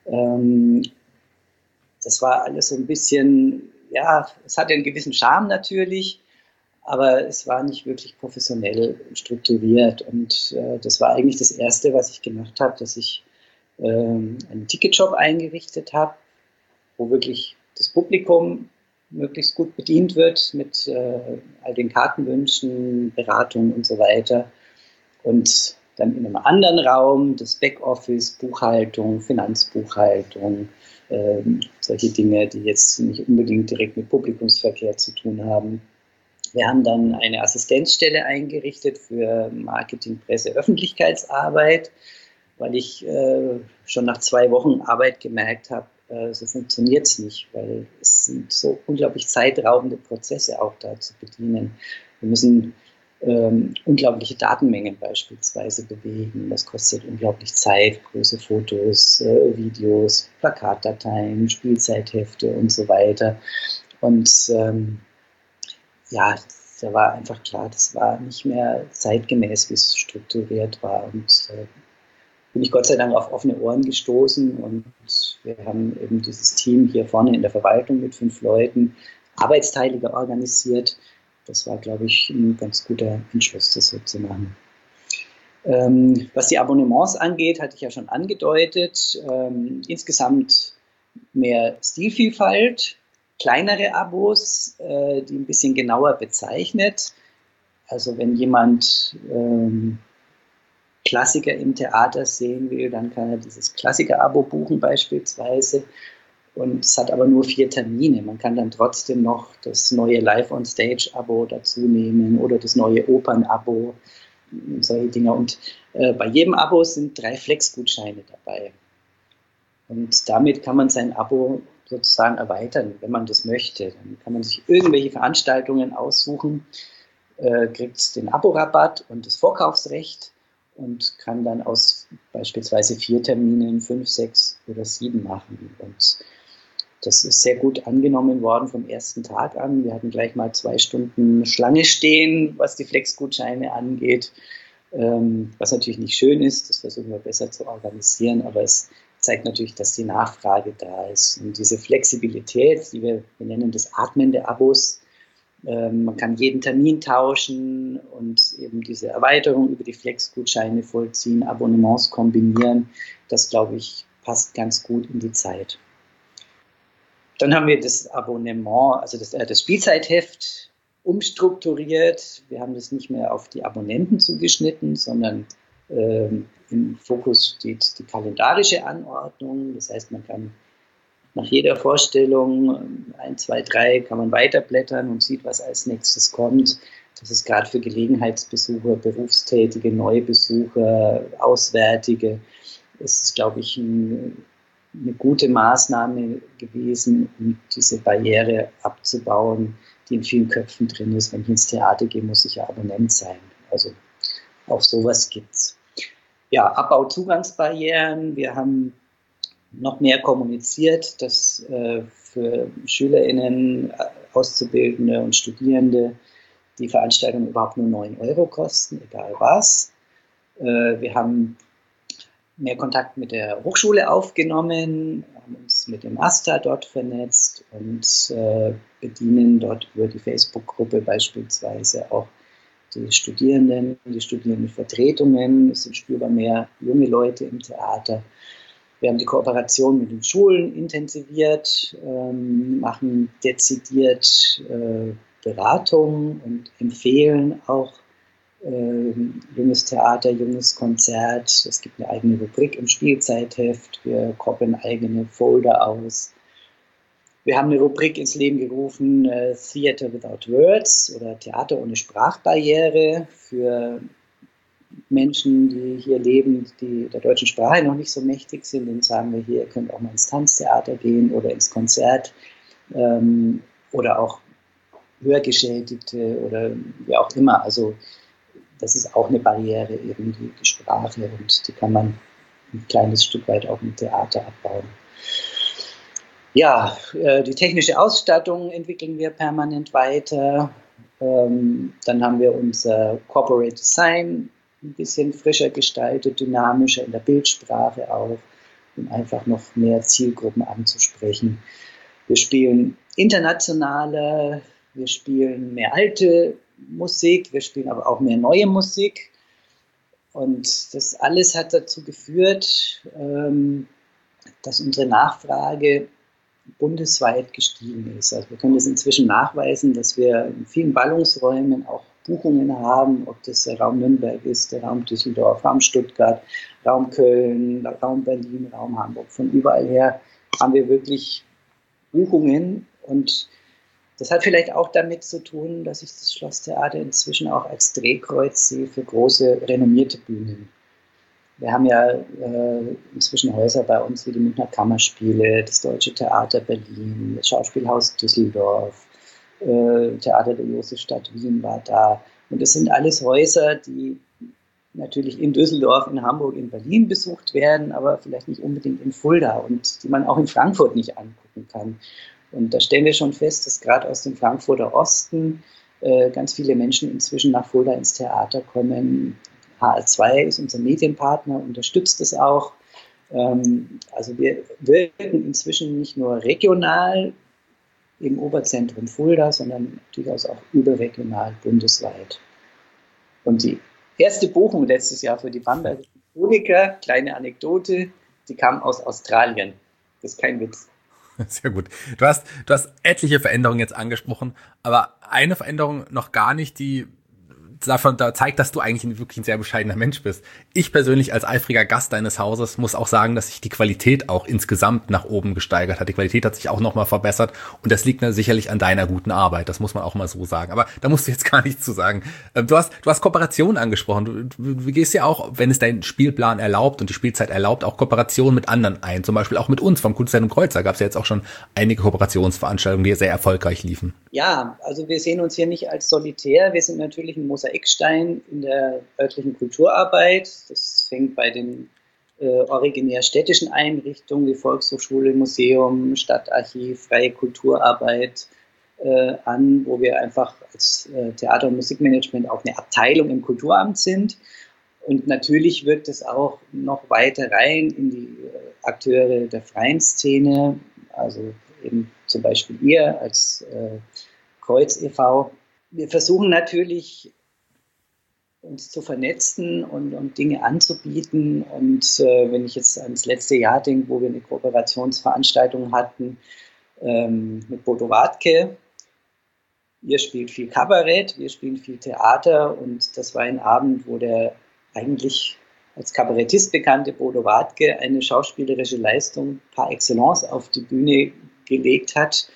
Das war alles so ein bisschen, ja, es hatte einen gewissen Charme natürlich, aber es war nicht wirklich professionell strukturiert. Und das war eigentlich das Erste, was ich gemacht habe, dass ich einen Ticketshop eingerichtet habe, wo wirklich das Publikum möglichst gut bedient wird mit all den Kartenwünschen, Beratungen und so weiter. Und dann in einem anderen Raum das Backoffice, Buchhaltung, Finanzbuchhaltung, solche Dinge, die jetzt nicht unbedingt direkt mit Publikumsverkehr zu tun haben. Wir haben dann eine Assistenzstelle eingerichtet für Marketing, Presse, Öffentlichkeitsarbeit, weil ich schon nach 2 Wochen Arbeit gemerkt habe, so funktioniert es nicht, weil es sind so unglaublich zeitraubende Prozesse auch da zu bedienen. Wir müssen unglaubliche Datenmengen beispielsweise bewegen. Das kostet unglaublich Zeit, große Fotos, Videos, Plakatdateien, Spielzeithefte und so weiter. Und ja, da war einfach klar, das war nicht mehr zeitgemäß, wie es strukturiert war. Und bin ich Gott sei Dank auf offene Ohren gestoßen und wir haben eben dieses Team hier vorne in der Verwaltung mit 5 Leuten arbeitsteiliger organisiert. Das war, glaube ich, ein ganz guter Entschluss, das so zu machen. Was die Abonnements angeht, hatte ich ja schon angedeutet, insgesamt mehr Stilvielfalt, kleinere Abos, die ein bisschen genauer bezeichnet. Also wenn jemand Klassiker im Theater sehen will, dann kann er dieses Klassiker-Abo buchen beispielsweise. Und es hat aber nur 4 Termine. Man kann dann trotzdem noch das neue Live-on-Stage-Abo dazu nehmen oder das neue Opern-Abo, solche Dinge. Und bei jedem Abo sind 3 Flex-Gutscheine dabei. Und damit kann man sein Abo sozusagen erweitern, wenn man das möchte. Dann kann man sich irgendwelche Veranstaltungen aussuchen, kriegt den Abo-Rabatt und das Vorkaufsrecht und kann dann aus beispielsweise 4 Terminen 5, 6 oder 7 machen. Und das ist sehr gut angenommen worden vom ersten Tag an. Wir hatten gleich mal 2 Stunden Schlange stehen, was die Flex-Gutscheine angeht, was natürlich nicht schön ist. Das versuchen wir besser zu organisieren, aber es zeigt natürlich, dass die Nachfrage da ist. Und diese Flexibilität, die wir nennen das Atmen der Abos, man kann jeden Termin tauschen und eben diese Erweiterung über die Flex-Gutscheine vollziehen, Abonnements kombinieren. Das, glaube ich, passt ganz gut in die Zeit. Dann haben wir das Abonnement, also das Spielzeitheft umstrukturiert. Wir haben das nicht mehr auf die Abonnenten zugeschnitten, sondern im Fokus steht die kalendarische Anordnung. Das heißt, man kann nach jeder Vorstellung 1, 2, 3 kann man weiterblättern und sieht, was als nächstes kommt. Das ist gerade für Gelegenheitsbesucher, Berufstätige, Neubesucher, Auswärtige. Es ist, glaube ich, eine gute Maßnahme gewesen, um diese Barriere abzubauen, die in vielen Köpfen drin ist. Wenn ich ins Theater gehe, muss ich ja Abonnent sein. Also auch sowas gibt's. Ja, Abbau Zugangsbarrieren. Wir haben noch mehr kommuniziert, dass für SchülerInnen, Auszubildende und Studierende die Veranstaltung überhaupt nur 9 € kosten, egal was. Wir haben mehr Kontakt mit der Hochschule aufgenommen, haben uns mit dem AStA dort vernetzt und bedienen dort über die Facebook-Gruppe beispielsweise auch die Studierendenvertretungen. Es sind spürbar mehr junge Leute im Theater. Wir haben die Kooperation mit den Schulen intensiviert, machen dezidiert Beratung und empfehlen auch junges Theater, junges Konzert. Es gibt eine eigene Rubrik im Spielzeitheft. Wir koppeln eigene Folder aus. Wir haben eine Rubrik ins Leben gerufen, Theater Without Words oder Theater ohne Sprachbarriere für Menschen, die hier leben, die der deutschen Sprache noch nicht so mächtig sind. Denen sagen wir hier, ihr könnt auch mal ins Tanztheater gehen oder ins Konzert oder auch Hörgeschädigte oder wie auch immer. Also das ist auch eine Barriere, eben die Sprache, und die kann man ein kleines Stück weit auch im Theater abbauen. Ja, die technische Ausstattung entwickeln wir permanent weiter. Dann haben wir unser Corporate Design ein bisschen frischer gestaltet, dynamischer in der Bildsprache auch, um einfach noch mehr Zielgruppen anzusprechen. Wir spielen internationaler, wir spielen mehr alte Musik, wir spielen aber auch mehr neue Musik. Und das alles hat dazu geführt, dass unsere Nachfrage bundesweit gestiegen ist. Also wir können das inzwischen nachweisen, dass wir in vielen Ballungsräumen auch Buchungen haben, ob das der Raum Nürnberg ist, der Raum Düsseldorf, Raum Stuttgart, Raum Köln, Raum Berlin, Raum Hamburg. Von überall her haben wir wirklich Buchungen, und das hat vielleicht auch damit zu tun, dass ich das Schlosstheater inzwischen auch als Drehkreuz sehe für große, renommierte Bühnen. Wir haben ja inzwischen Häuser bei uns wie die Münchner Kammerspiele, das Deutsche Theater Berlin, das Schauspielhaus Düsseldorf, Theater der Josefstadt Wien war da. Und das sind alles Häuser, die natürlich in Düsseldorf, in Hamburg, in Berlin besucht werden, aber vielleicht nicht unbedingt in Fulda und die man auch in Frankfurt nicht angucken kann. Und da stellen wir schon fest, dass gerade aus dem Frankfurter Osten ganz viele Menschen inzwischen nach Fulda ins Theater kommen. HR2 ist unser Medienpartner, unterstützt es auch. Also wir wirken inzwischen nicht nur regional im Oberzentrum Fulda, sondern durchaus auch überregional bundesweit. Und die erste Buchung letztes Jahr für die Bamberger Symphonieker, kleine Anekdote, die kam aus Australien. Das ist kein Witz. Sehr gut. Du hast etliche Veränderungen jetzt angesprochen, aber eine Veränderung noch gar nicht, die davon da zeigt, dass du eigentlich wirklich ein sehr bescheidener Mensch bist. Ich persönlich als eifriger Gast deines Hauses muss auch sagen, dass sich die Qualität auch insgesamt nach oben gesteigert hat. Die Qualität hat sich auch nochmal verbessert und das liegt sicherlich an deiner guten Arbeit. Das muss man auch mal so sagen. Aber da musst du jetzt gar nichts zu sagen. Du hast Kooperationen angesprochen. Du gehst ja auch, wenn es dein Spielplan erlaubt und die Spielzeit erlaubt, auch Kooperationen mit anderen ein. Zum Beispiel auch mit uns vom Kulturzentrum Kreuz. Da gab es ja jetzt auch schon einige Kooperationsveranstaltungen, die sehr erfolgreich liefen. Ja, also wir sehen uns hier nicht als solitär. Wir sind natürlich ein Mosaikstein in der örtlichen Kulturarbeit. Das fängt bei den originär städtischen Einrichtungen wie Volkshochschule, Museum, Stadtarchiv, freie Kulturarbeit an, wo wir einfach als Theater- und Musikmanagement auch eine Abteilung im Kulturamt sind. Und natürlich wirkt es auch noch weiter rein in die Akteure der freien Szene, also eben zum Beispiel ihr als Kreuz e.V. Wir versuchen natürlich, uns zu vernetzen und Dinge anzubieten. Und wenn ich jetzt ans letzte Jahr denke, wo wir eine Kooperationsveranstaltung hatten mit Bodo Wartke. Ihr spielt viel Kabarett, wir spielen viel Theater und das war ein Abend, wo der eigentlich als Kabarettist bekannte Bodo Wartke eine schauspielerische Leistung par excellence auf die Bühne gelegt hat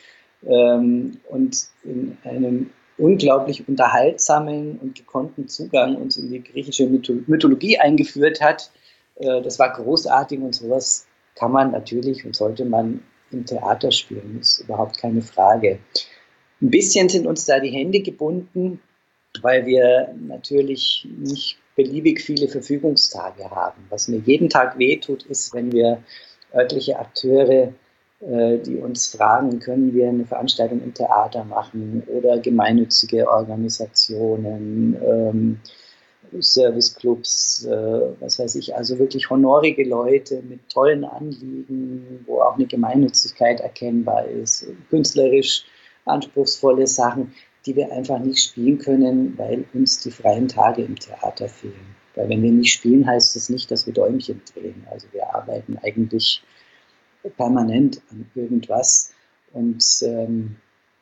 und in einem unglaublich unterhaltsamen und gekonnten Zugang uns in die griechische Mythologie eingeführt hat. Das war großartig und sowas kann man natürlich und sollte man im Theater spielen, ist überhaupt keine Frage. Ein bisschen sind uns da die Hände gebunden, weil wir natürlich nicht beliebig viele Verfügungstage haben. Was mir jeden Tag wehtut, ist, wenn wir örtliche Akteure, die uns fragen, können wir eine Veranstaltung im Theater machen oder gemeinnützige Organisationen, Serviceclubs, was weiß ich, also wirklich honorige Leute mit tollen Anliegen, wo auch eine Gemeinnützigkeit erkennbar ist, künstlerisch anspruchsvolle Sachen, die wir einfach nicht spielen können, weil uns die freien Tage im Theater fehlen. Weil wenn wir nicht spielen, heißt das nicht, dass wir Däumchen drehen. Also wir arbeiten eigentlich permanent an irgendwas. Und wenn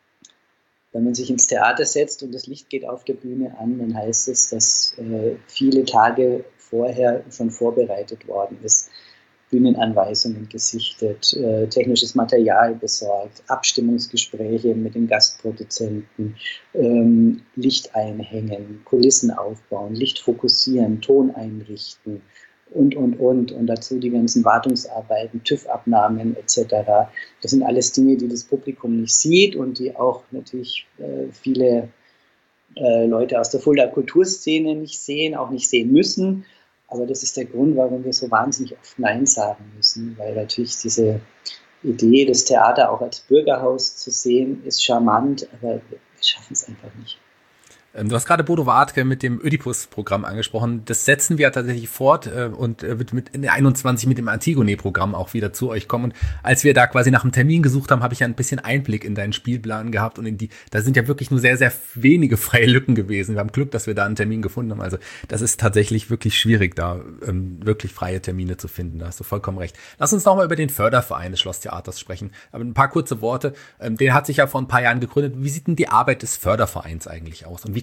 man sich ins Theater setzt und das Licht geht auf der Bühne an, dann heißt es, dass viele Tage vorher schon vorbereitet worden ist. Bühnenanweisungen gesichtet, technisches Material besorgt, Abstimmungsgespräche mit den Gastproduzenten, Licht einhängen, Kulissen aufbauen, Licht fokussieren, Ton einrichten und dazu die ganzen Wartungsarbeiten, TÜV-Abnahmen etc. Das sind alles Dinge, die das Publikum nicht sieht und die auch natürlich viele Leute aus der Fulda Kulturszene nicht sehen, auch nicht sehen müssen. Aber das ist der Grund, warum wir so wahnsinnig oft Nein sagen müssen, weil natürlich diese Idee, das Theater auch als Bürgerhaus zu sehen, ist charmant, aber wir schaffen es einfach nicht. Du hast gerade Bodo Wartke mit dem Ödipus-Programm angesprochen. Das setzen wir tatsächlich fort und wird mit in 21 mit dem Antigone-Programm auch wieder zu euch kommen. Und als wir da quasi nach einem Termin gesucht haben, habe ich ja ein bisschen Einblick in deinen Spielplan gehabt und da sind ja wirklich nur sehr, sehr wenige freie Lücken gewesen. Wir haben Glück, dass wir da einen Termin gefunden haben. Also das ist tatsächlich wirklich schwierig, da wirklich freie Termine zu finden. Da hast du vollkommen recht. Lass uns nochmal über den Förderverein des Schlosstheaters sprechen. Aber ein paar kurze Worte. Den hat sich ja vor ein paar Jahren gegründet. Wie sieht denn die Arbeit des Fördervereins eigentlich aus? Und wie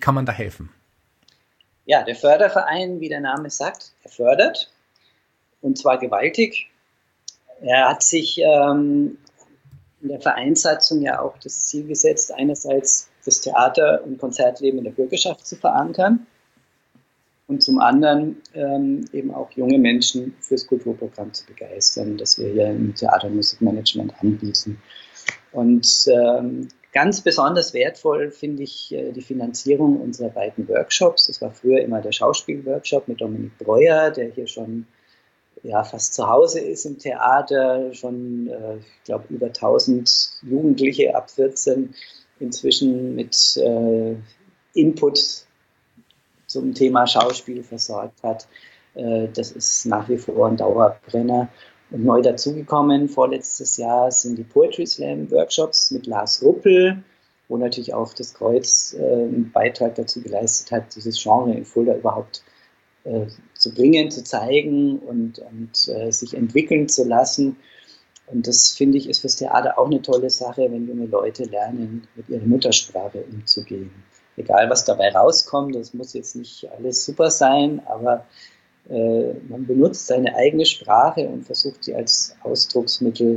kann man da helfen? Ja, der Förderverein, wie der Name sagt, er fördert, und zwar gewaltig. Er hat sich in der Vereinssatzung ja auch das Ziel gesetzt, einerseits das Theater- und Konzertleben in der Bürgerschaft zu verankern und zum anderen eben auch junge Menschen fürs Kulturprogramm zu begeistern, das wir hier im Theater- und Musikmanagement anbieten. Und ganz besonders wertvoll finde ich die Finanzierung unserer beiden Workshops. Das war früher immer der Schauspielworkshop mit Dominik Breuer, der hier schon fast zu Hause ist im Theater, schon, ich glaube, über 1000 Jugendliche ab 14 inzwischen mit Input zum Thema Schauspiel versorgt hat. Das ist nach wie vor ein Dauerbrenner. Und neu dazugekommen vorletztes Jahr sind die Poetry Slam Workshops mit Lars Ruppel, wo natürlich auch das Kreuz einen Beitrag dazu geleistet hat, dieses Genre in Fulda überhaupt zu bringen, zu zeigen und sich entwickeln zu lassen. Und das, finde ich, ist fürs Theater auch eine tolle Sache, wenn junge Leute lernen, mit ihrer Muttersprache umzugehen. Egal, was dabei rauskommt, das muss jetzt nicht alles super sein, aber man benutzt seine eigene Sprache und versucht sie als Ausdrucksmittel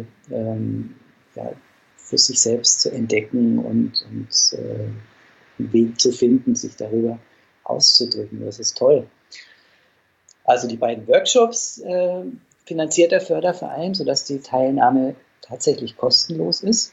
für sich selbst zu entdecken und einen Weg zu finden, sich darüber auszudrücken. Das ist toll. Also die beiden Workshops finanziert der Förderverein, sodass die Teilnahme tatsächlich kostenlos ist.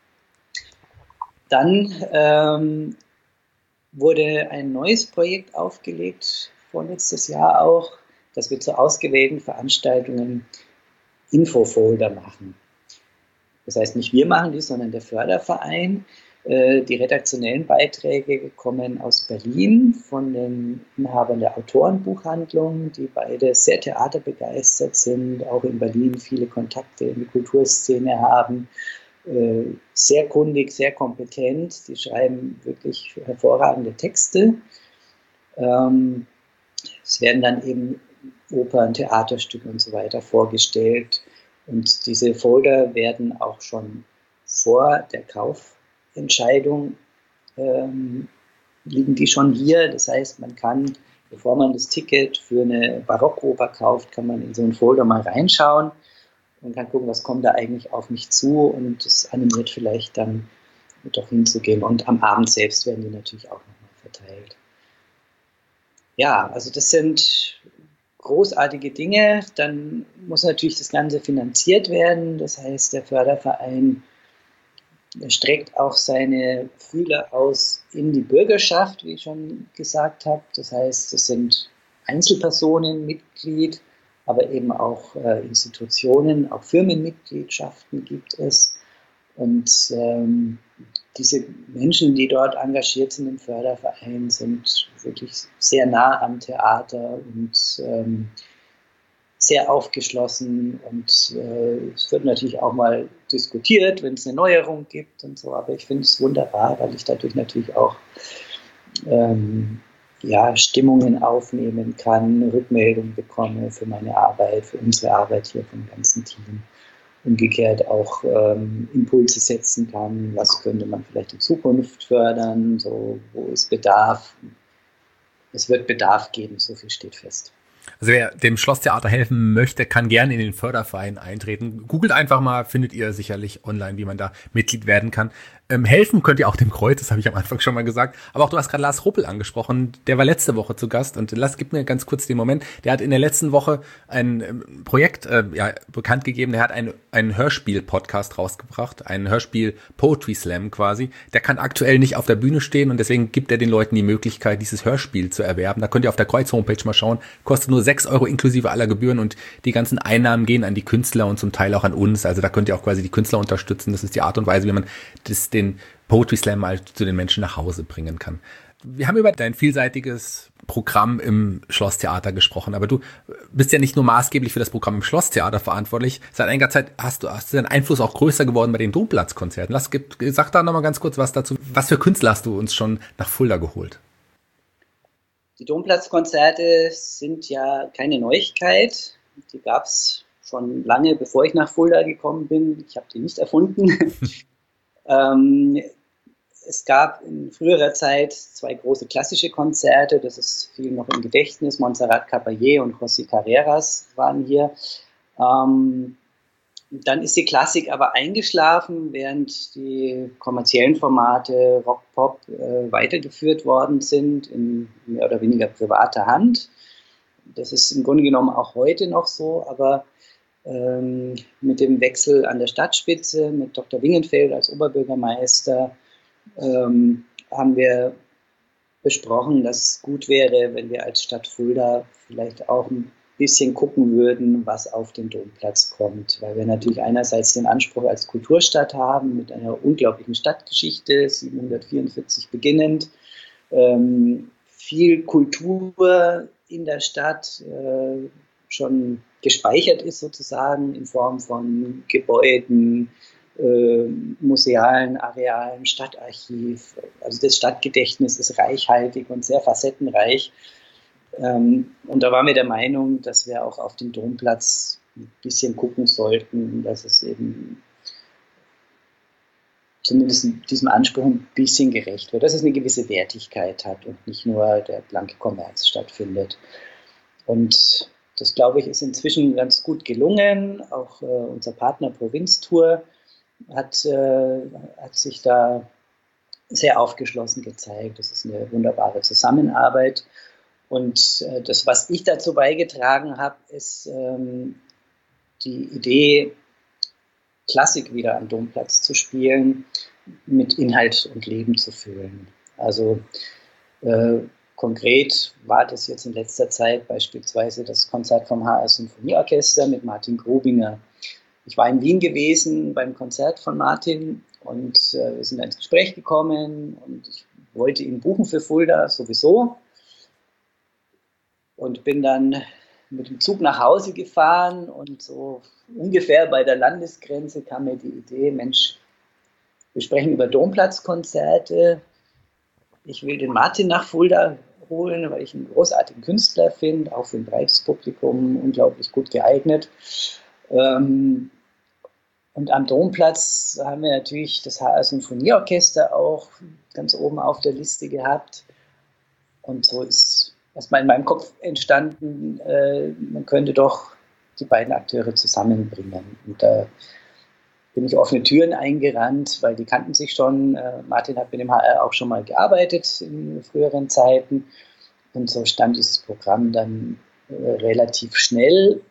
Dann wurde ein neues Projekt aufgelegt, vorletztes Jahr auch, dass wir zu ausgewählten Veranstaltungen Infofolder machen. Das heißt, nicht wir machen die, sondern der Förderverein. Die redaktionellen Beiträge kommen aus Berlin von den Inhabern der Autorenbuchhandlung, die beide sehr theaterbegeistert sind, auch in Berlin viele Kontakte in die Kulturszene haben. Sehr kundig, sehr kompetent. Die schreiben wirklich hervorragende Texte. Es werden dann eben Opern, Theaterstücke und so weiter vorgestellt. Und diese Folder werden auch schon vor der Kaufentscheidung liegen die schon hier. Das heißt, man kann, bevor man das Ticket für eine Barockoper kauft, kann man in so einen Folder mal reinschauen und kann gucken, was kommt da eigentlich auf mich zu, und das animiert vielleicht dann doch hinzugehen. Und am Abend selbst werden die natürlich auch nochmal verteilt. Ja, also das sind großartige Dinge. Dann muss natürlich das Ganze finanziert werden. Das heißt, der Förderverein streckt auch seine Fühler aus in die Bürgerschaft, wie ich schon gesagt habe. Das heißt, es sind Einzelpersonen Mitglied, aber eben auch Institutionen, auch Firmenmitgliedschaften gibt es. Und diese Menschen, die dort engagiert sind im Förderverein, sind wirklich sehr nah am Theater und sehr aufgeschlossen. Und es wird natürlich auch mal diskutiert, wenn es eine Neuerung gibt und so. Aber ich finde es wunderbar, weil ich dadurch natürlich auch Stimmungen aufnehmen kann, Rückmeldungen bekomme für meine Arbeit, für unsere Arbeit hier vom ganzen Team. Umgekehrt auch Impulse setzen kann, was könnte man vielleicht in Zukunft fördern, so, wo ist Bedarf. Es wird Bedarf geben, so viel steht fest. Also wer dem Schlosstheater helfen möchte, kann gerne in den Förderverein eintreten. Googelt einfach mal, findet ihr sicherlich online, wie man da Mitglied werden kann. Helfen könnt ihr auch dem Kreuz, das habe ich am Anfang schon mal gesagt. Aber auch du hast gerade Lars Ruppel angesprochen, der war letzte Woche zu Gast. Und Lars, gib mir ganz kurz den Moment. Der hat in der letzten Woche ein Projekt bekannt gegeben. Der hat einen Hörspiel-Podcast rausgebracht, einen Hörspiel-Poetry-Slam quasi. Der kann aktuell nicht auf der Bühne stehen und deswegen gibt er den Leuten die Möglichkeit, dieses Hörspiel zu erwerben. Da könnt ihr auf der Kreuz-Homepage mal schauen. Kostet nur 6 € inklusive aller Gebühren und die ganzen Einnahmen gehen an die Künstler und zum Teil auch an uns. Also da könnt ihr auch quasi die Künstler unterstützen. Das ist die Art und Weise, wie man den Poetry Slam mal zu den Menschen nach Hause bringen kann. Wir haben über dein vielseitiges Programm im Schlosstheater gesprochen, aber du bist ja nicht nur maßgeblich für das Programm im Schlosstheater verantwortlich. Seit einiger Zeit hast du deinen Einfluss auch größer geworden bei den Domplatzkonzerten. Sag da nochmal ganz kurz was dazu. Was für Künstler hast du uns schon nach Fulda geholt? Die Domplatzkonzerte sind ja keine Neuigkeit. Die gab es schon lange, bevor ich nach Fulda gekommen bin. Ich habe die nicht erfunden. Es gab in früherer Zeit 2 große klassische Konzerte, das ist viel noch im Gedächtnis. Montserrat Caballé und José Carreras waren hier. Dann ist die Klassik aber eingeschlafen, während die kommerziellen Formate Rock, Pop weitergeführt worden sind in mehr oder weniger privater Hand. Das ist im Grunde genommen auch heute noch so, aber mit dem Wechsel an der Stadtspitze, mit Dr. Wingenfeld als Oberbürgermeister, haben wir besprochen, dass es gut wäre, wenn wir als Stadt Fulda vielleicht auch ein bisschen gucken würden, was auf den Domplatz kommt, weil wir natürlich einerseits den Anspruch als Kulturstadt haben, mit einer unglaublichen Stadtgeschichte, 744 beginnend, viel Kultur in der Stadt schon gespeichert ist sozusagen in Form von Gebäuden, musealen Arealen, Stadtarchiv. Also das Stadtgedächtnis ist reichhaltig und sehr facettenreich. Und da waren wir der Meinung, dass wir auch auf dem Domplatz ein bisschen gucken sollten, dass es eben zumindest diesem Anspruch ein bisschen gerecht wird, dass es eine gewisse Wertigkeit hat und nicht nur der blanke Kommerz stattfindet. Und das, glaube ich, ist inzwischen ganz gut gelungen. Auch unser Partner Provinztour hat sich da sehr aufgeschlossen gezeigt. Das ist eine wunderbare Zusammenarbeit. Und das, was ich dazu beigetragen habe, ist die Idee, Klassik wieder am Domplatz zu spielen, mit Inhalt und Leben zu füllen. Also konkret war das jetzt in letzter Zeit beispielsweise das Konzert vom HR Symphonieorchester mit Martin Grubinger. Ich war in Wien gewesen beim Konzert von Martin und wir sind ins Gespräch gekommen und ich wollte ihn buchen für Fulda sowieso und bin dann mit dem Zug nach Hause gefahren und so ungefähr bei der Landesgrenze kam mir die Idee, Mensch, wir sprechen über Domplatzkonzerte. Ich will den Martin nach Fulda holen, weil ich einen großartigen Künstler finde, auch für ein breites Publikum unglaublich gut geeignet. Und am Domplatz haben wir natürlich das HR Symphonieorchester auch ganz oben auf der Liste gehabt. Und so ist erstmal in meinem Kopf entstanden, man könnte doch die beiden Akteure zusammenbringen. Und da bin ich offene Türen eingerannt, weil die kannten sich schon. Martin hat mit dem HR auch schon mal gearbeitet in früheren Zeiten. Und so stand dieses Programm dann relativ schnell.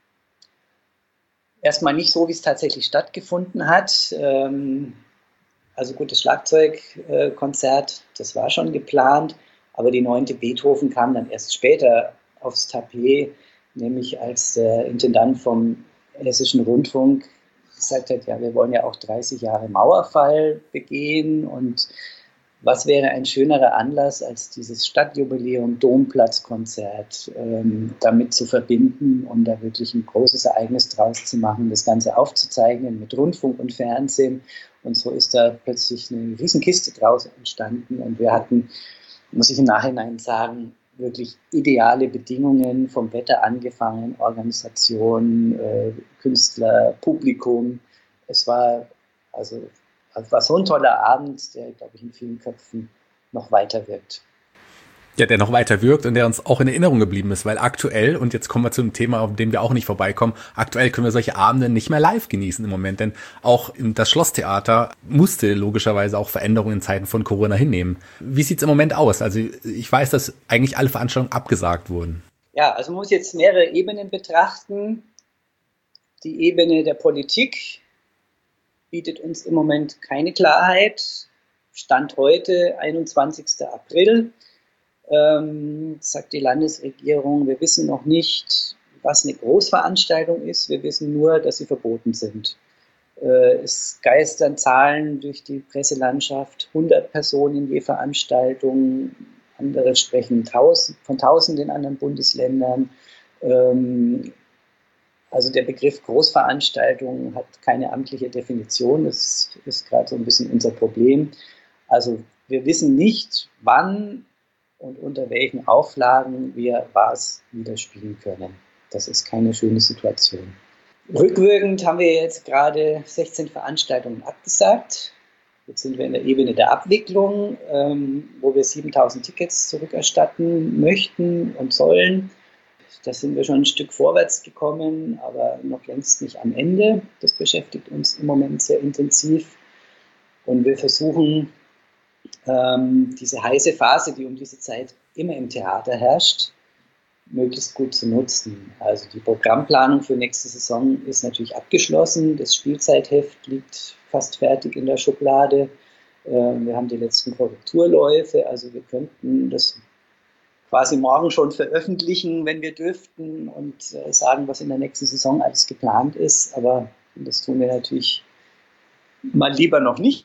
Erstmal nicht so, wie es tatsächlich stattgefunden hat. Also gut, das Schlagzeugkonzert, das war schon geplant. Aber die 9. Beethoven kam dann erst später aufs Tapet, nämlich als der Intendant vom Hessischen Rundfunk gesagt hat, ja, wir wollen ja auch 30 Jahre Mauerfall begehen und was wäre ein schönerer Anlass, als dieses Stadtjubiläum Domplatzkonzert damit zu verbinden und da wirklich ein großes Ereignis draus zu machen, das Ganze aufzuzeichnen mit Rundfunk und Fernsehen. Und so ist da plötzlich eine Riesenkiste draus entstanden und wir hatten, muss ich im Nachhinein sagen, wirklich ideale Bedingungen, vom Wetter angefangen, Organisation, Künstler, Publikum. Es war so ein toller Abend, der, glaube ich, in vielen Köpfen noch weiter wirkt. Ja, der noch weiter wirkt und der uns auch in Erinnerung geblieben ist, weil aktuell, und jetzt kommen wir zu einem Thema, auf dem wir auch nicht vorbeikommen, aktuell können wir solche Abende nicht mehr live genießen im Moment, denn auch das Schlosstheater musste logischerweise auch Veränderungen in Zeiten von Corona hinnehmen. Wie sieht's im Moment aus? Also ich weiß, dass eigentlich alle Veranstaltungen abgesagt wurden. Ja, also man muss jetzt mehrere Ebenen betrachten. Die Ebene der Politik bietet uns im Moment keine Klarheit. Stand heute, 21. April. Sagt die Landesregierung, wir wissen noch nicht, was eine Großveranstaltung ist, wir wissen nur, dass sie verboten sind. Es geistern Zahlen durch die Presselandschaft, 100 Personen je Veranstaltung, andere sprechen von 1000 in anderen Bundesländern. Also der Begriff Großveranstaltung hat keine amtliche Definition, das ist gerade so ein bisschen unser Problem. Also wir wissen nicht, wann und unter welchen Auflagen wir was wieder spielen können. Das ist keine schöne Situation. Rückwirkend haben wir jetzt gerade 16 Veranstaltungen abgesagt. Jetzt sind wir in der Ebene der Abwicklung, wo wir 7.000 Tickets zurückerstatten möchten und sollen. Da sind wir schon ein Stück vorwärts gekommen, aber noch längst nicht am Ende. Das beschäftigt uns im Moment sehr intensiv. Und wir versuchen, diese heiße Phase, die um diese Zeit immer im Theater herrscht, möglichst gut zu nutzen. Also die Programmplanung für nächste Saison ist natürlich abgeschlossen. Das Spielzeitheft liegt fast fertig in der Schublade. Wir haben die letzten Korrekturläufe. Also wir könnten das quasi morgen schon veröffentlichen, wenn wir dürften, und sagen, was in der nächsten Saison alles geplant ist. Aber das tun wir natürlich mal lieber noch nicht.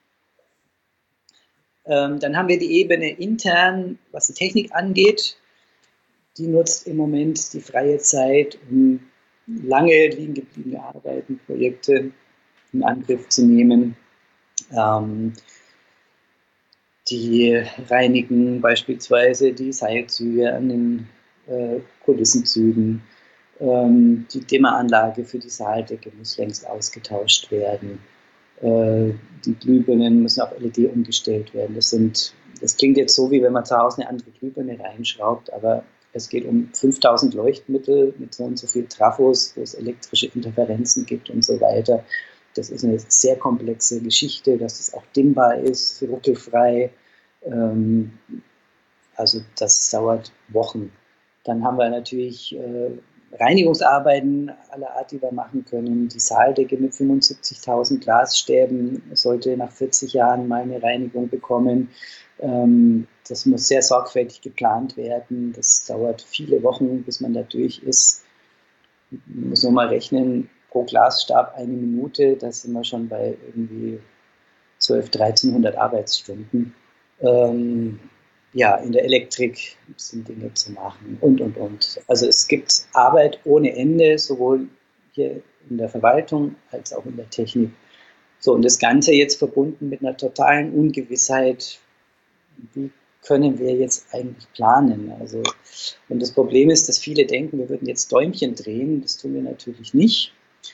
Dann haben wir die Ebene intern, was die Technik angeht. Die nutzt im Moment die freie Zeit, um lange liegen gebliebene Arbeiten, Projekte in Angriff zu nehmen. Die reinigen beispielsweise die Seilzüge an den Kulissenzügen. Die Dimmeranlage für die Saaldecke muss längst ausgetauscht werden. Die Glühbirnen müssen auf LED umgestellt werden. Das klingt jetzt so, wie wenn man zu Hause eine andere Glühbirne reinschraubt, aber es geht um 5.000 Leuchtmittel mit so und so viel Trafos, wo es elektrische Interferenzen gibt und so weiter. Das ist eine sehr komplexe Geschichte, dass das auch dimmbar ist, ruckelfrei. Also das dauert Wochen. Dann haben wir natürlich Reinigungsarbeiten aller Art, die wir machen können. Die Saaldecke mit 75.000 Glasstäben sollte nach 40 Jahren mal eine Reinigung bekommen. Das muss sehr sorgfältig geplant werden. Das dauert viele Wochen, bis man da durch ist. Man muss nur mal rechnen, pro Glasstab 1 Minute, da sind wir schon bei irgendwie 1.200-1.300 Arbeitsstunden. Ja, in der Elektrik sind Dinge zu machen und. Also es gibt Arbeit ohne Ende, sowohl hier in der Verwaltung als auch in der Technik. So, und das Ganze jetzt verbunden mit einer totalen Ungewissheit, wie können wir jetzt eigentlich planen? Also, und das Problem ist, dass viele denken, wir würden jetzt Däumchen drehen. Das tun wir natürlich nicht.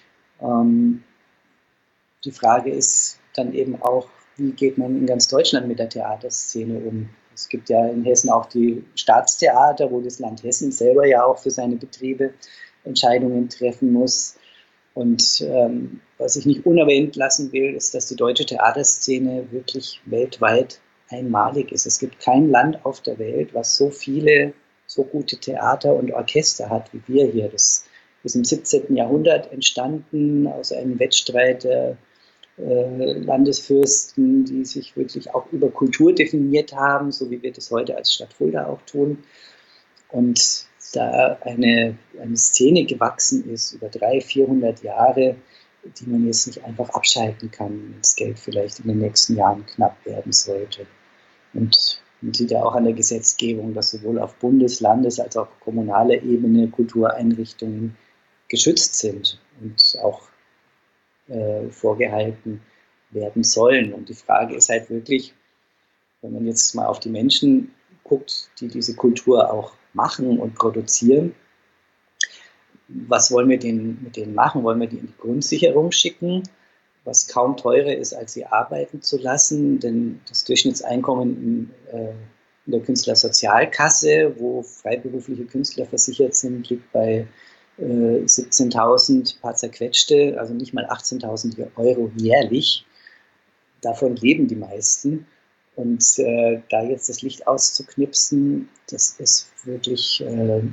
Die Frage ist dann eben auch, wie geht man in ganz Deutschland mit der Theaterszene um? Es gibt ja in Hessen auch die Staatstheater, wo das Land Hessen selber ja auch für seine Betriebe Entscheidungen treffen muss. Und was ich nicht unerwähnt lassen will, ist, dass die deutsche Theaterszene wirklich weltweit einmalig ist. Es gibt kein Land auf der Welt, was so viele, so gute Theater und Orchester hat wie wir hier. Das ist im 17. Jahrhundert entstanden aus einem Wettstreit der Landesfürsten, die sich wirklich auch über Kultur definiert haben, so wie wir das heute als Stadt Fulda auch tun. Und da eine Szene gewachsen ist über 300-400 Jahre, die man jetzt nicht einfach abschalten kann, wenn das Geld vielleicht in den nächsten Jahren knapp werden sollte. Und man sieht ja auch an der Gesetzgebung, dass sowohl auf Bundes-, Landes- als auch kommunaler Ebene Kultureinrichtungen geschützt sind und auch vorgehalten werden sollen. Und die Frage ist halt wirklich, wenn man jetzt mal auf die Menschen guckt, die diese Kultur auch machen und produzieren, was wollen wir mit denen machen? Wollen wir die in die Grundsicherung schicken, was kaum teurer ist, als sie arbeiten zu lassen? Denn das Durchschnittseinkommen in der Künstlersozialkasse, wo freiberufliche Künstler versichert sind, liegt bei 17.000 paar zerquetschte, also nicht mal 18.000 Euro jährlich. Davon leben die meisten. Und da jetzt das Licht auszuknipsen, das ist wirklich,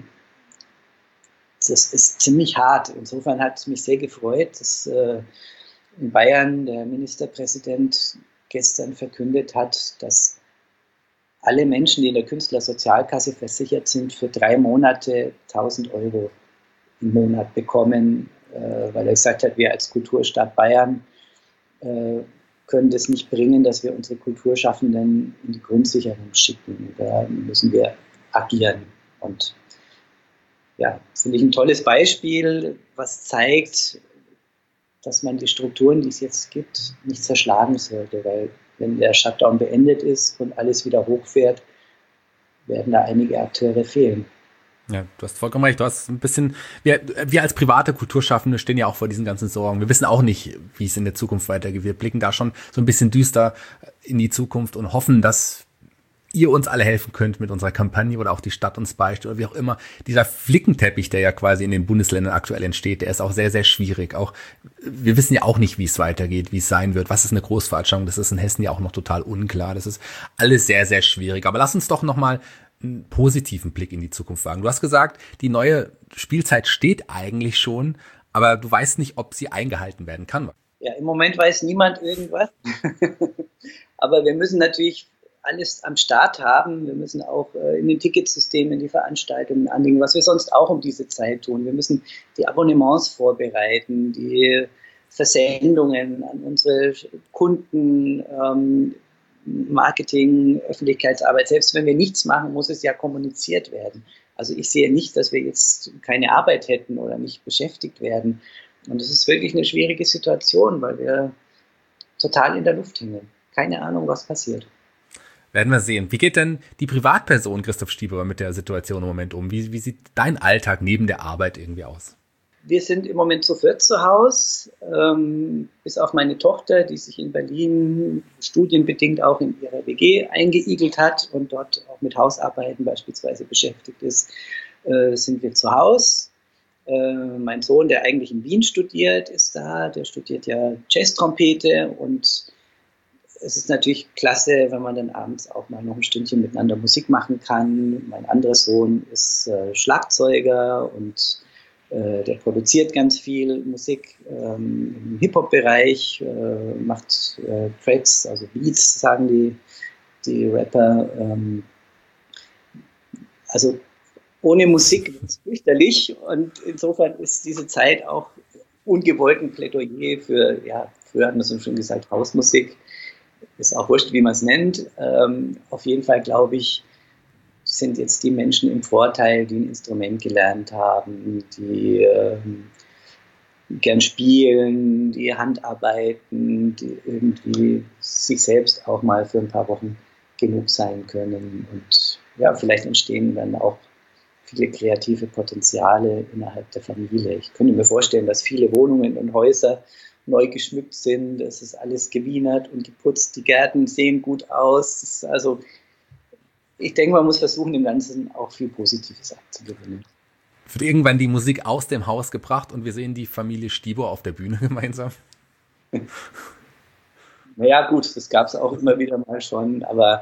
das ist ziemlich hart. Insofern hat es mich sehr gefreut, dass in Bayern der Ministerpräsident gestern verkündet hat, dass alle Menschen, die in der Künstlersozialkasse versichert sind, für 3 Monate 1.000 Euro im Monat bekommen, weil er gesagt hat, wir als Kulturstadt Bayern können das nicht bringen, dass wir unsere Kulturschaffenden in die Grundsicherung schicken. Da müssen wir agieren. Und ja, finde ich ein tolles Beispiel, was zeigt, dass man die Strukturen, die es jetzt gibt, nicht zerschlagen sollte, weil wenn der Shutdown beendet ist und alles wieder hochfährt, werden da einige Akteure fehlen. Ja, du hast vollkommen recht. Du hast ein bisschen, wir als private Kulturschaffende stehen ja auch vor diesen ganzen Sorgen. Wir wissen auch nicht, wie es in der Zukunft weitergeht. Wir blicken da schon so ein bisschen düster in die Zukunft und hoffen, dass ihr uns alle helfen könnt mit unserer Kampagne oder auch die Stadt uns beichtet oder wie auch immer. Dieser Flickenteppich, der ja quasi in den Bundesländern aktuell entsteht, der ist auch sehr, sehr schwierig. Auch wir wissen ja auch nicht, wie es weitergeht, wie es sein wird. Was ist eine Großveranstaltung? Das ist in Hessen ja auch noch total unklar. Das ist alles sehr, sehr schwierig. Aber lass uns doch nochmal einen positiven Blick in die Zukunft wagen. Du hast gesagt, die neue Spielzeit steht eigentlich schon, aber du weißt nicht, ob sie eingehalten werden kann. Ja, im Moment weiß niemand irgendwas. Aber wir müssen natürlich alles am Start haben. Wir müssen auch in den Ticketsystemen die Veranstaltungen anlegen, was wir sonst auch um diese Zeit tun. Wir müssen die Abonnements vorbereiten, die Versendungen an unsere Kunden, Marketing, Öffentlichkeitsarbeit. Selbst wenn wir nichts machen, muss es ja kommuniziert werden. Also ich sehe nicht, dass wir jetzt keine Arbeit hätten oder nicht beschäftigt werden. Und es ist wirklich eine schwierige Situation, weil wir total in der Luft hängen. Keine Ahnung, was passiert. Werden wir sehen. Wie geht denn die Privatperson Christoph Stieber mit der Situation im Moment um? Wie sieht dein Alltag neben der Arbeit irgendwie aus? Wir sind im Moment zu viert zu Hause, bis auf meine Tochter, die sich in Berlin studienbedingt auch in ihrer WG eingeigelt hat und dort auch mit Hausarbeiten beispielsweise beschäftigt ist, sind wir zu Hause. Mein Sohn, der eigentlich in Wien studiert, ist da. Der studiert ja Jazztrompete und es ist natürlich klasse, wenn man dann abends auch mal noch ein Stündchen miteinander Musik machen kann. Mein anderer Sohn ist Schlagzeuger und der produziert ganz viel Musik im Hip-Hop-Bereich, macht Tracks, also Beats, sagen die Rapper. Also ohne Musik ist es fürchterlich und insofern ist diese Zeit auch ungewollt ein Plädoyer für, ja, früher hat man so schon gesagt, Hausmusik. Ist auch wurscht, wie man es nennt. Auf jeden Fall, glaube ich, sind jetzt die Menschen im Vorteil, die ein Instrument gelernt haben, die gern spielen, die Handarbeiten, die irgendwie sich selbst auch mal für ein paar Wochen genug sein können. Und ja, vielleicht entstehen dann auch viele kreative Potenziale innerhalb der Familie. Ich könnte mir vorstellen, dass viele Wohnungen und Häuser neu geschmückt sind, es ist alles gewienert und geputzt, die Gärten sehen gut aus. Also ich denke, man muss versuchen, dem Ganzen auch viel Positives abzugewinnen. Wird irgendwann die Musik aus dem Haus gebracht und wir sehen die Familie Stieber auf der Bühne gemeinsam? Naja gut, das gab es auch immer wieder mal schon, aber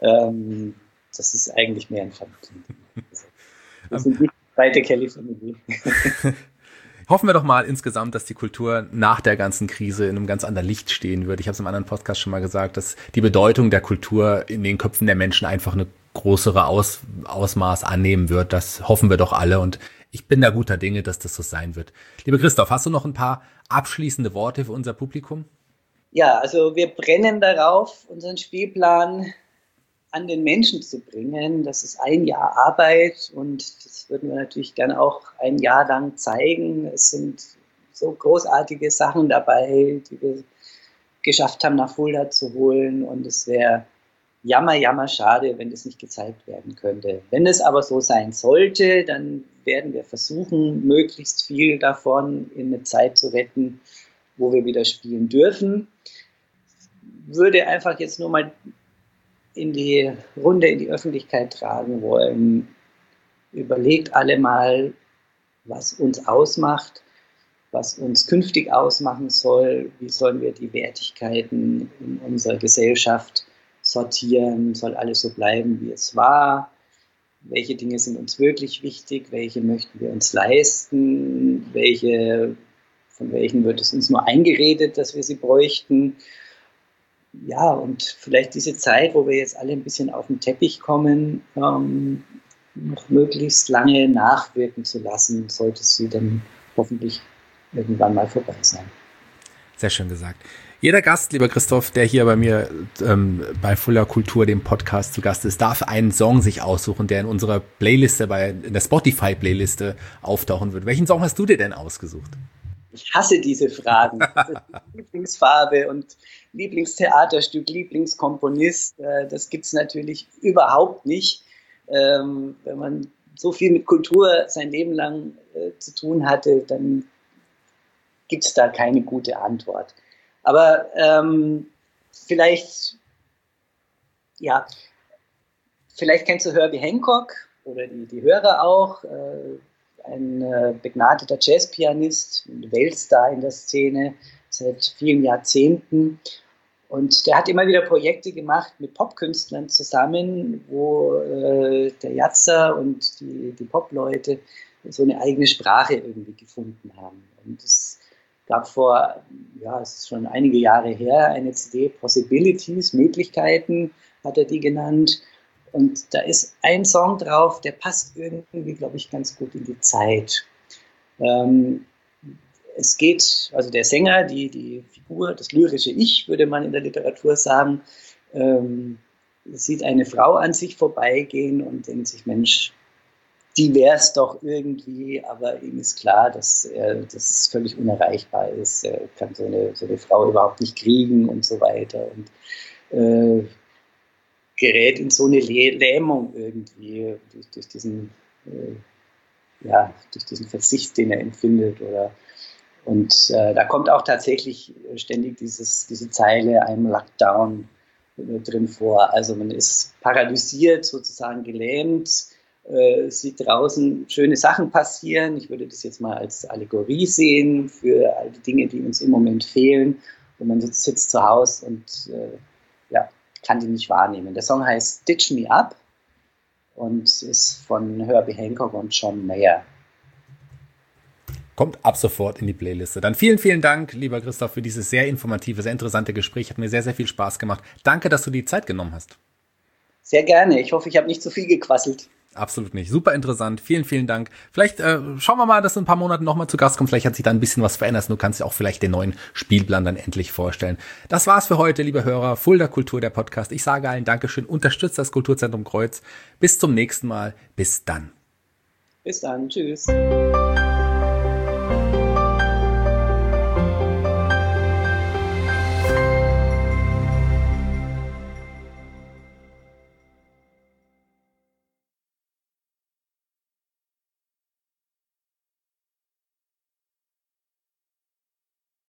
das ist eigentlich mehr ein Familien. Wir sind nicht die zweite Kelly-Familie. Hoffen wir doch mal insgesamt, dass die Kultur nach der ganzen Krise in einem ganz anderen Licht stehen wird. Ich habe es im anderen Podcast schon mal gesagt, dass die Bedeutung der Kultur in den Köpfen der Menschen einfach eine größere Ausmaß annehmen wird. Das hoffen wir doch alle und ich bin da guter Dinge, dass das so sein wird. Lieber Christoph, hast du noch ein paar abschließende Worte für unser Publikum? Ja, also wir brennen darauf, unseren Spielplan an den Menschen zu bringen. Das ist ein Jahr Arbeit und das würden wir natürlich gerne auch ein Jahr lang zeigen. Es sind so großartige Sachen dabei, die wir geschafft haben, nach Fulda zu holen und es wäre jammer schade, wenn das nicht gezeigt werden könnte. Wenn es aber so sein sollte, dann werden wir versuchen, möglichst viel davon in eine Zeit zu retten, wo wir wieder spielen dürfen. Würde einfach jetzt nur mal in die Runde, in die Öffentlichkeit tragen wollen. Überlegt alle mal, was uns ausmacht, was uns künftig ausmachen soll, wie sollen wir die Wertigkeiten in unserer Gesellschaft sortieren, soll alles so bleiben, wie es war, welche Dinge sind uns wirklich wichtig, welche möchten wir uns leisten, von welchen wird es uns nur eingeredet, dass wir sie bräuchten. Ja, und vielleicht diese Zeit, wo wir jetzt alle ein bisschen auf den Teppich kommen, noch möglichst lange nachwirken zu lassen, sollte sie dann hoffentlich irgendwann mal vorbei sein. Sehr schön gesagt. Jeder Gast, lieber Christoph, der hier bei mir bei Fulda Kultur, dem Podcast, zu Gast ist, darf einen Song sich aussuchen, der in unserer Playliste, in der Spotify-Playliste auftauchen wird. Welchen Song hast du dir denn ausgesucht? Ich hasse diese Fragen. Lieblingsfarbe und Lieblingstheaterstück, Lieblingskomponist, das gibt es natürlich überhaupt nicht. Wenn man so viel mit Kultur sein Leben lang zu tun hatte, dann gibt es da keine gute Antwort. Aber vielleicht kennst du Herbie Hancock oder die Hörer auch, ein begnadeter Jazzpianist, ein Weltstar in der Szene seit vielen Jahrzehnten. Und der hat immer wieder Projekte gemacht mit Popkünstlern zusammen, wo der Jazzer und die Popleute so eine eigene Sprache irgendwie gefunden haben. Und es gab es ist schon einige Jahre her, eine CD, Possibilities, Möglichkeiten, hat er die genannt. Und da ist ein Song drauf, der passt irgendwie, glaube ich, ganz gut in die Zeit. Es geht, also der Sänger, die Figur, das lyrische Ich, würde man in der Literatur sagen, sieht eine Frau an sich vorbeigehen und denkt sich, Mensch, die wär's doch irgendwie, aber ihm ist klar, dass das völlig unerreichbar ist. Er kann so eine Frau überhaupt nicht kriegen und so weiter und gerät in so eine Lähmung irgendwie durch diesen Verzicht, den er empfindet. Und da kommt auch tatsächlich ständig diese Zeile I'm locked down drin vor. Also man ist paralysiert, sozusagen gelähmt, sieht draußen schöne Sachen passieren. Ich würde das jetzt mal als Allegorie sehen für all die Dinge, die uns im Moment fehlen. Und man sitzt zu Hause und kann die nicht wahrnehmen. Der Song heißt Stitch Me Up und ist von Herbie Hancock und John Mayer. Kommt ab sofort in die Playliste. Dann vielen, vielen Dank, lieber Christoph, für dieses sehr informative, sehr interessante Gespräch. Hat mir sehr, sehr viel Spaß gemacht. Danke, dass du die Zeit genommen hast. Sehr gerne. Ich hoffe, ich habe nicht zu viel gequasselt. Absolut nicht. Super interessant. Vielen, vielen Dank. Vielleicht schauen wir mal, dass du in ein paar Monaten nochmal zu Gast kommst. Vielleicht hat sich da ein bisschen was verändert. Du kannst dir auch vielleicht den neuen Spielplan dann endlich vorstellen. Das war's für heute, liebe Hörer. Fulda Kultur, der Podcast. Ich sage allen Dankeschön. Unterstützt das Kulturzentrum Kreuz. Bis zum nächsten Mal. Bis dann. Bis dann. Tschüss.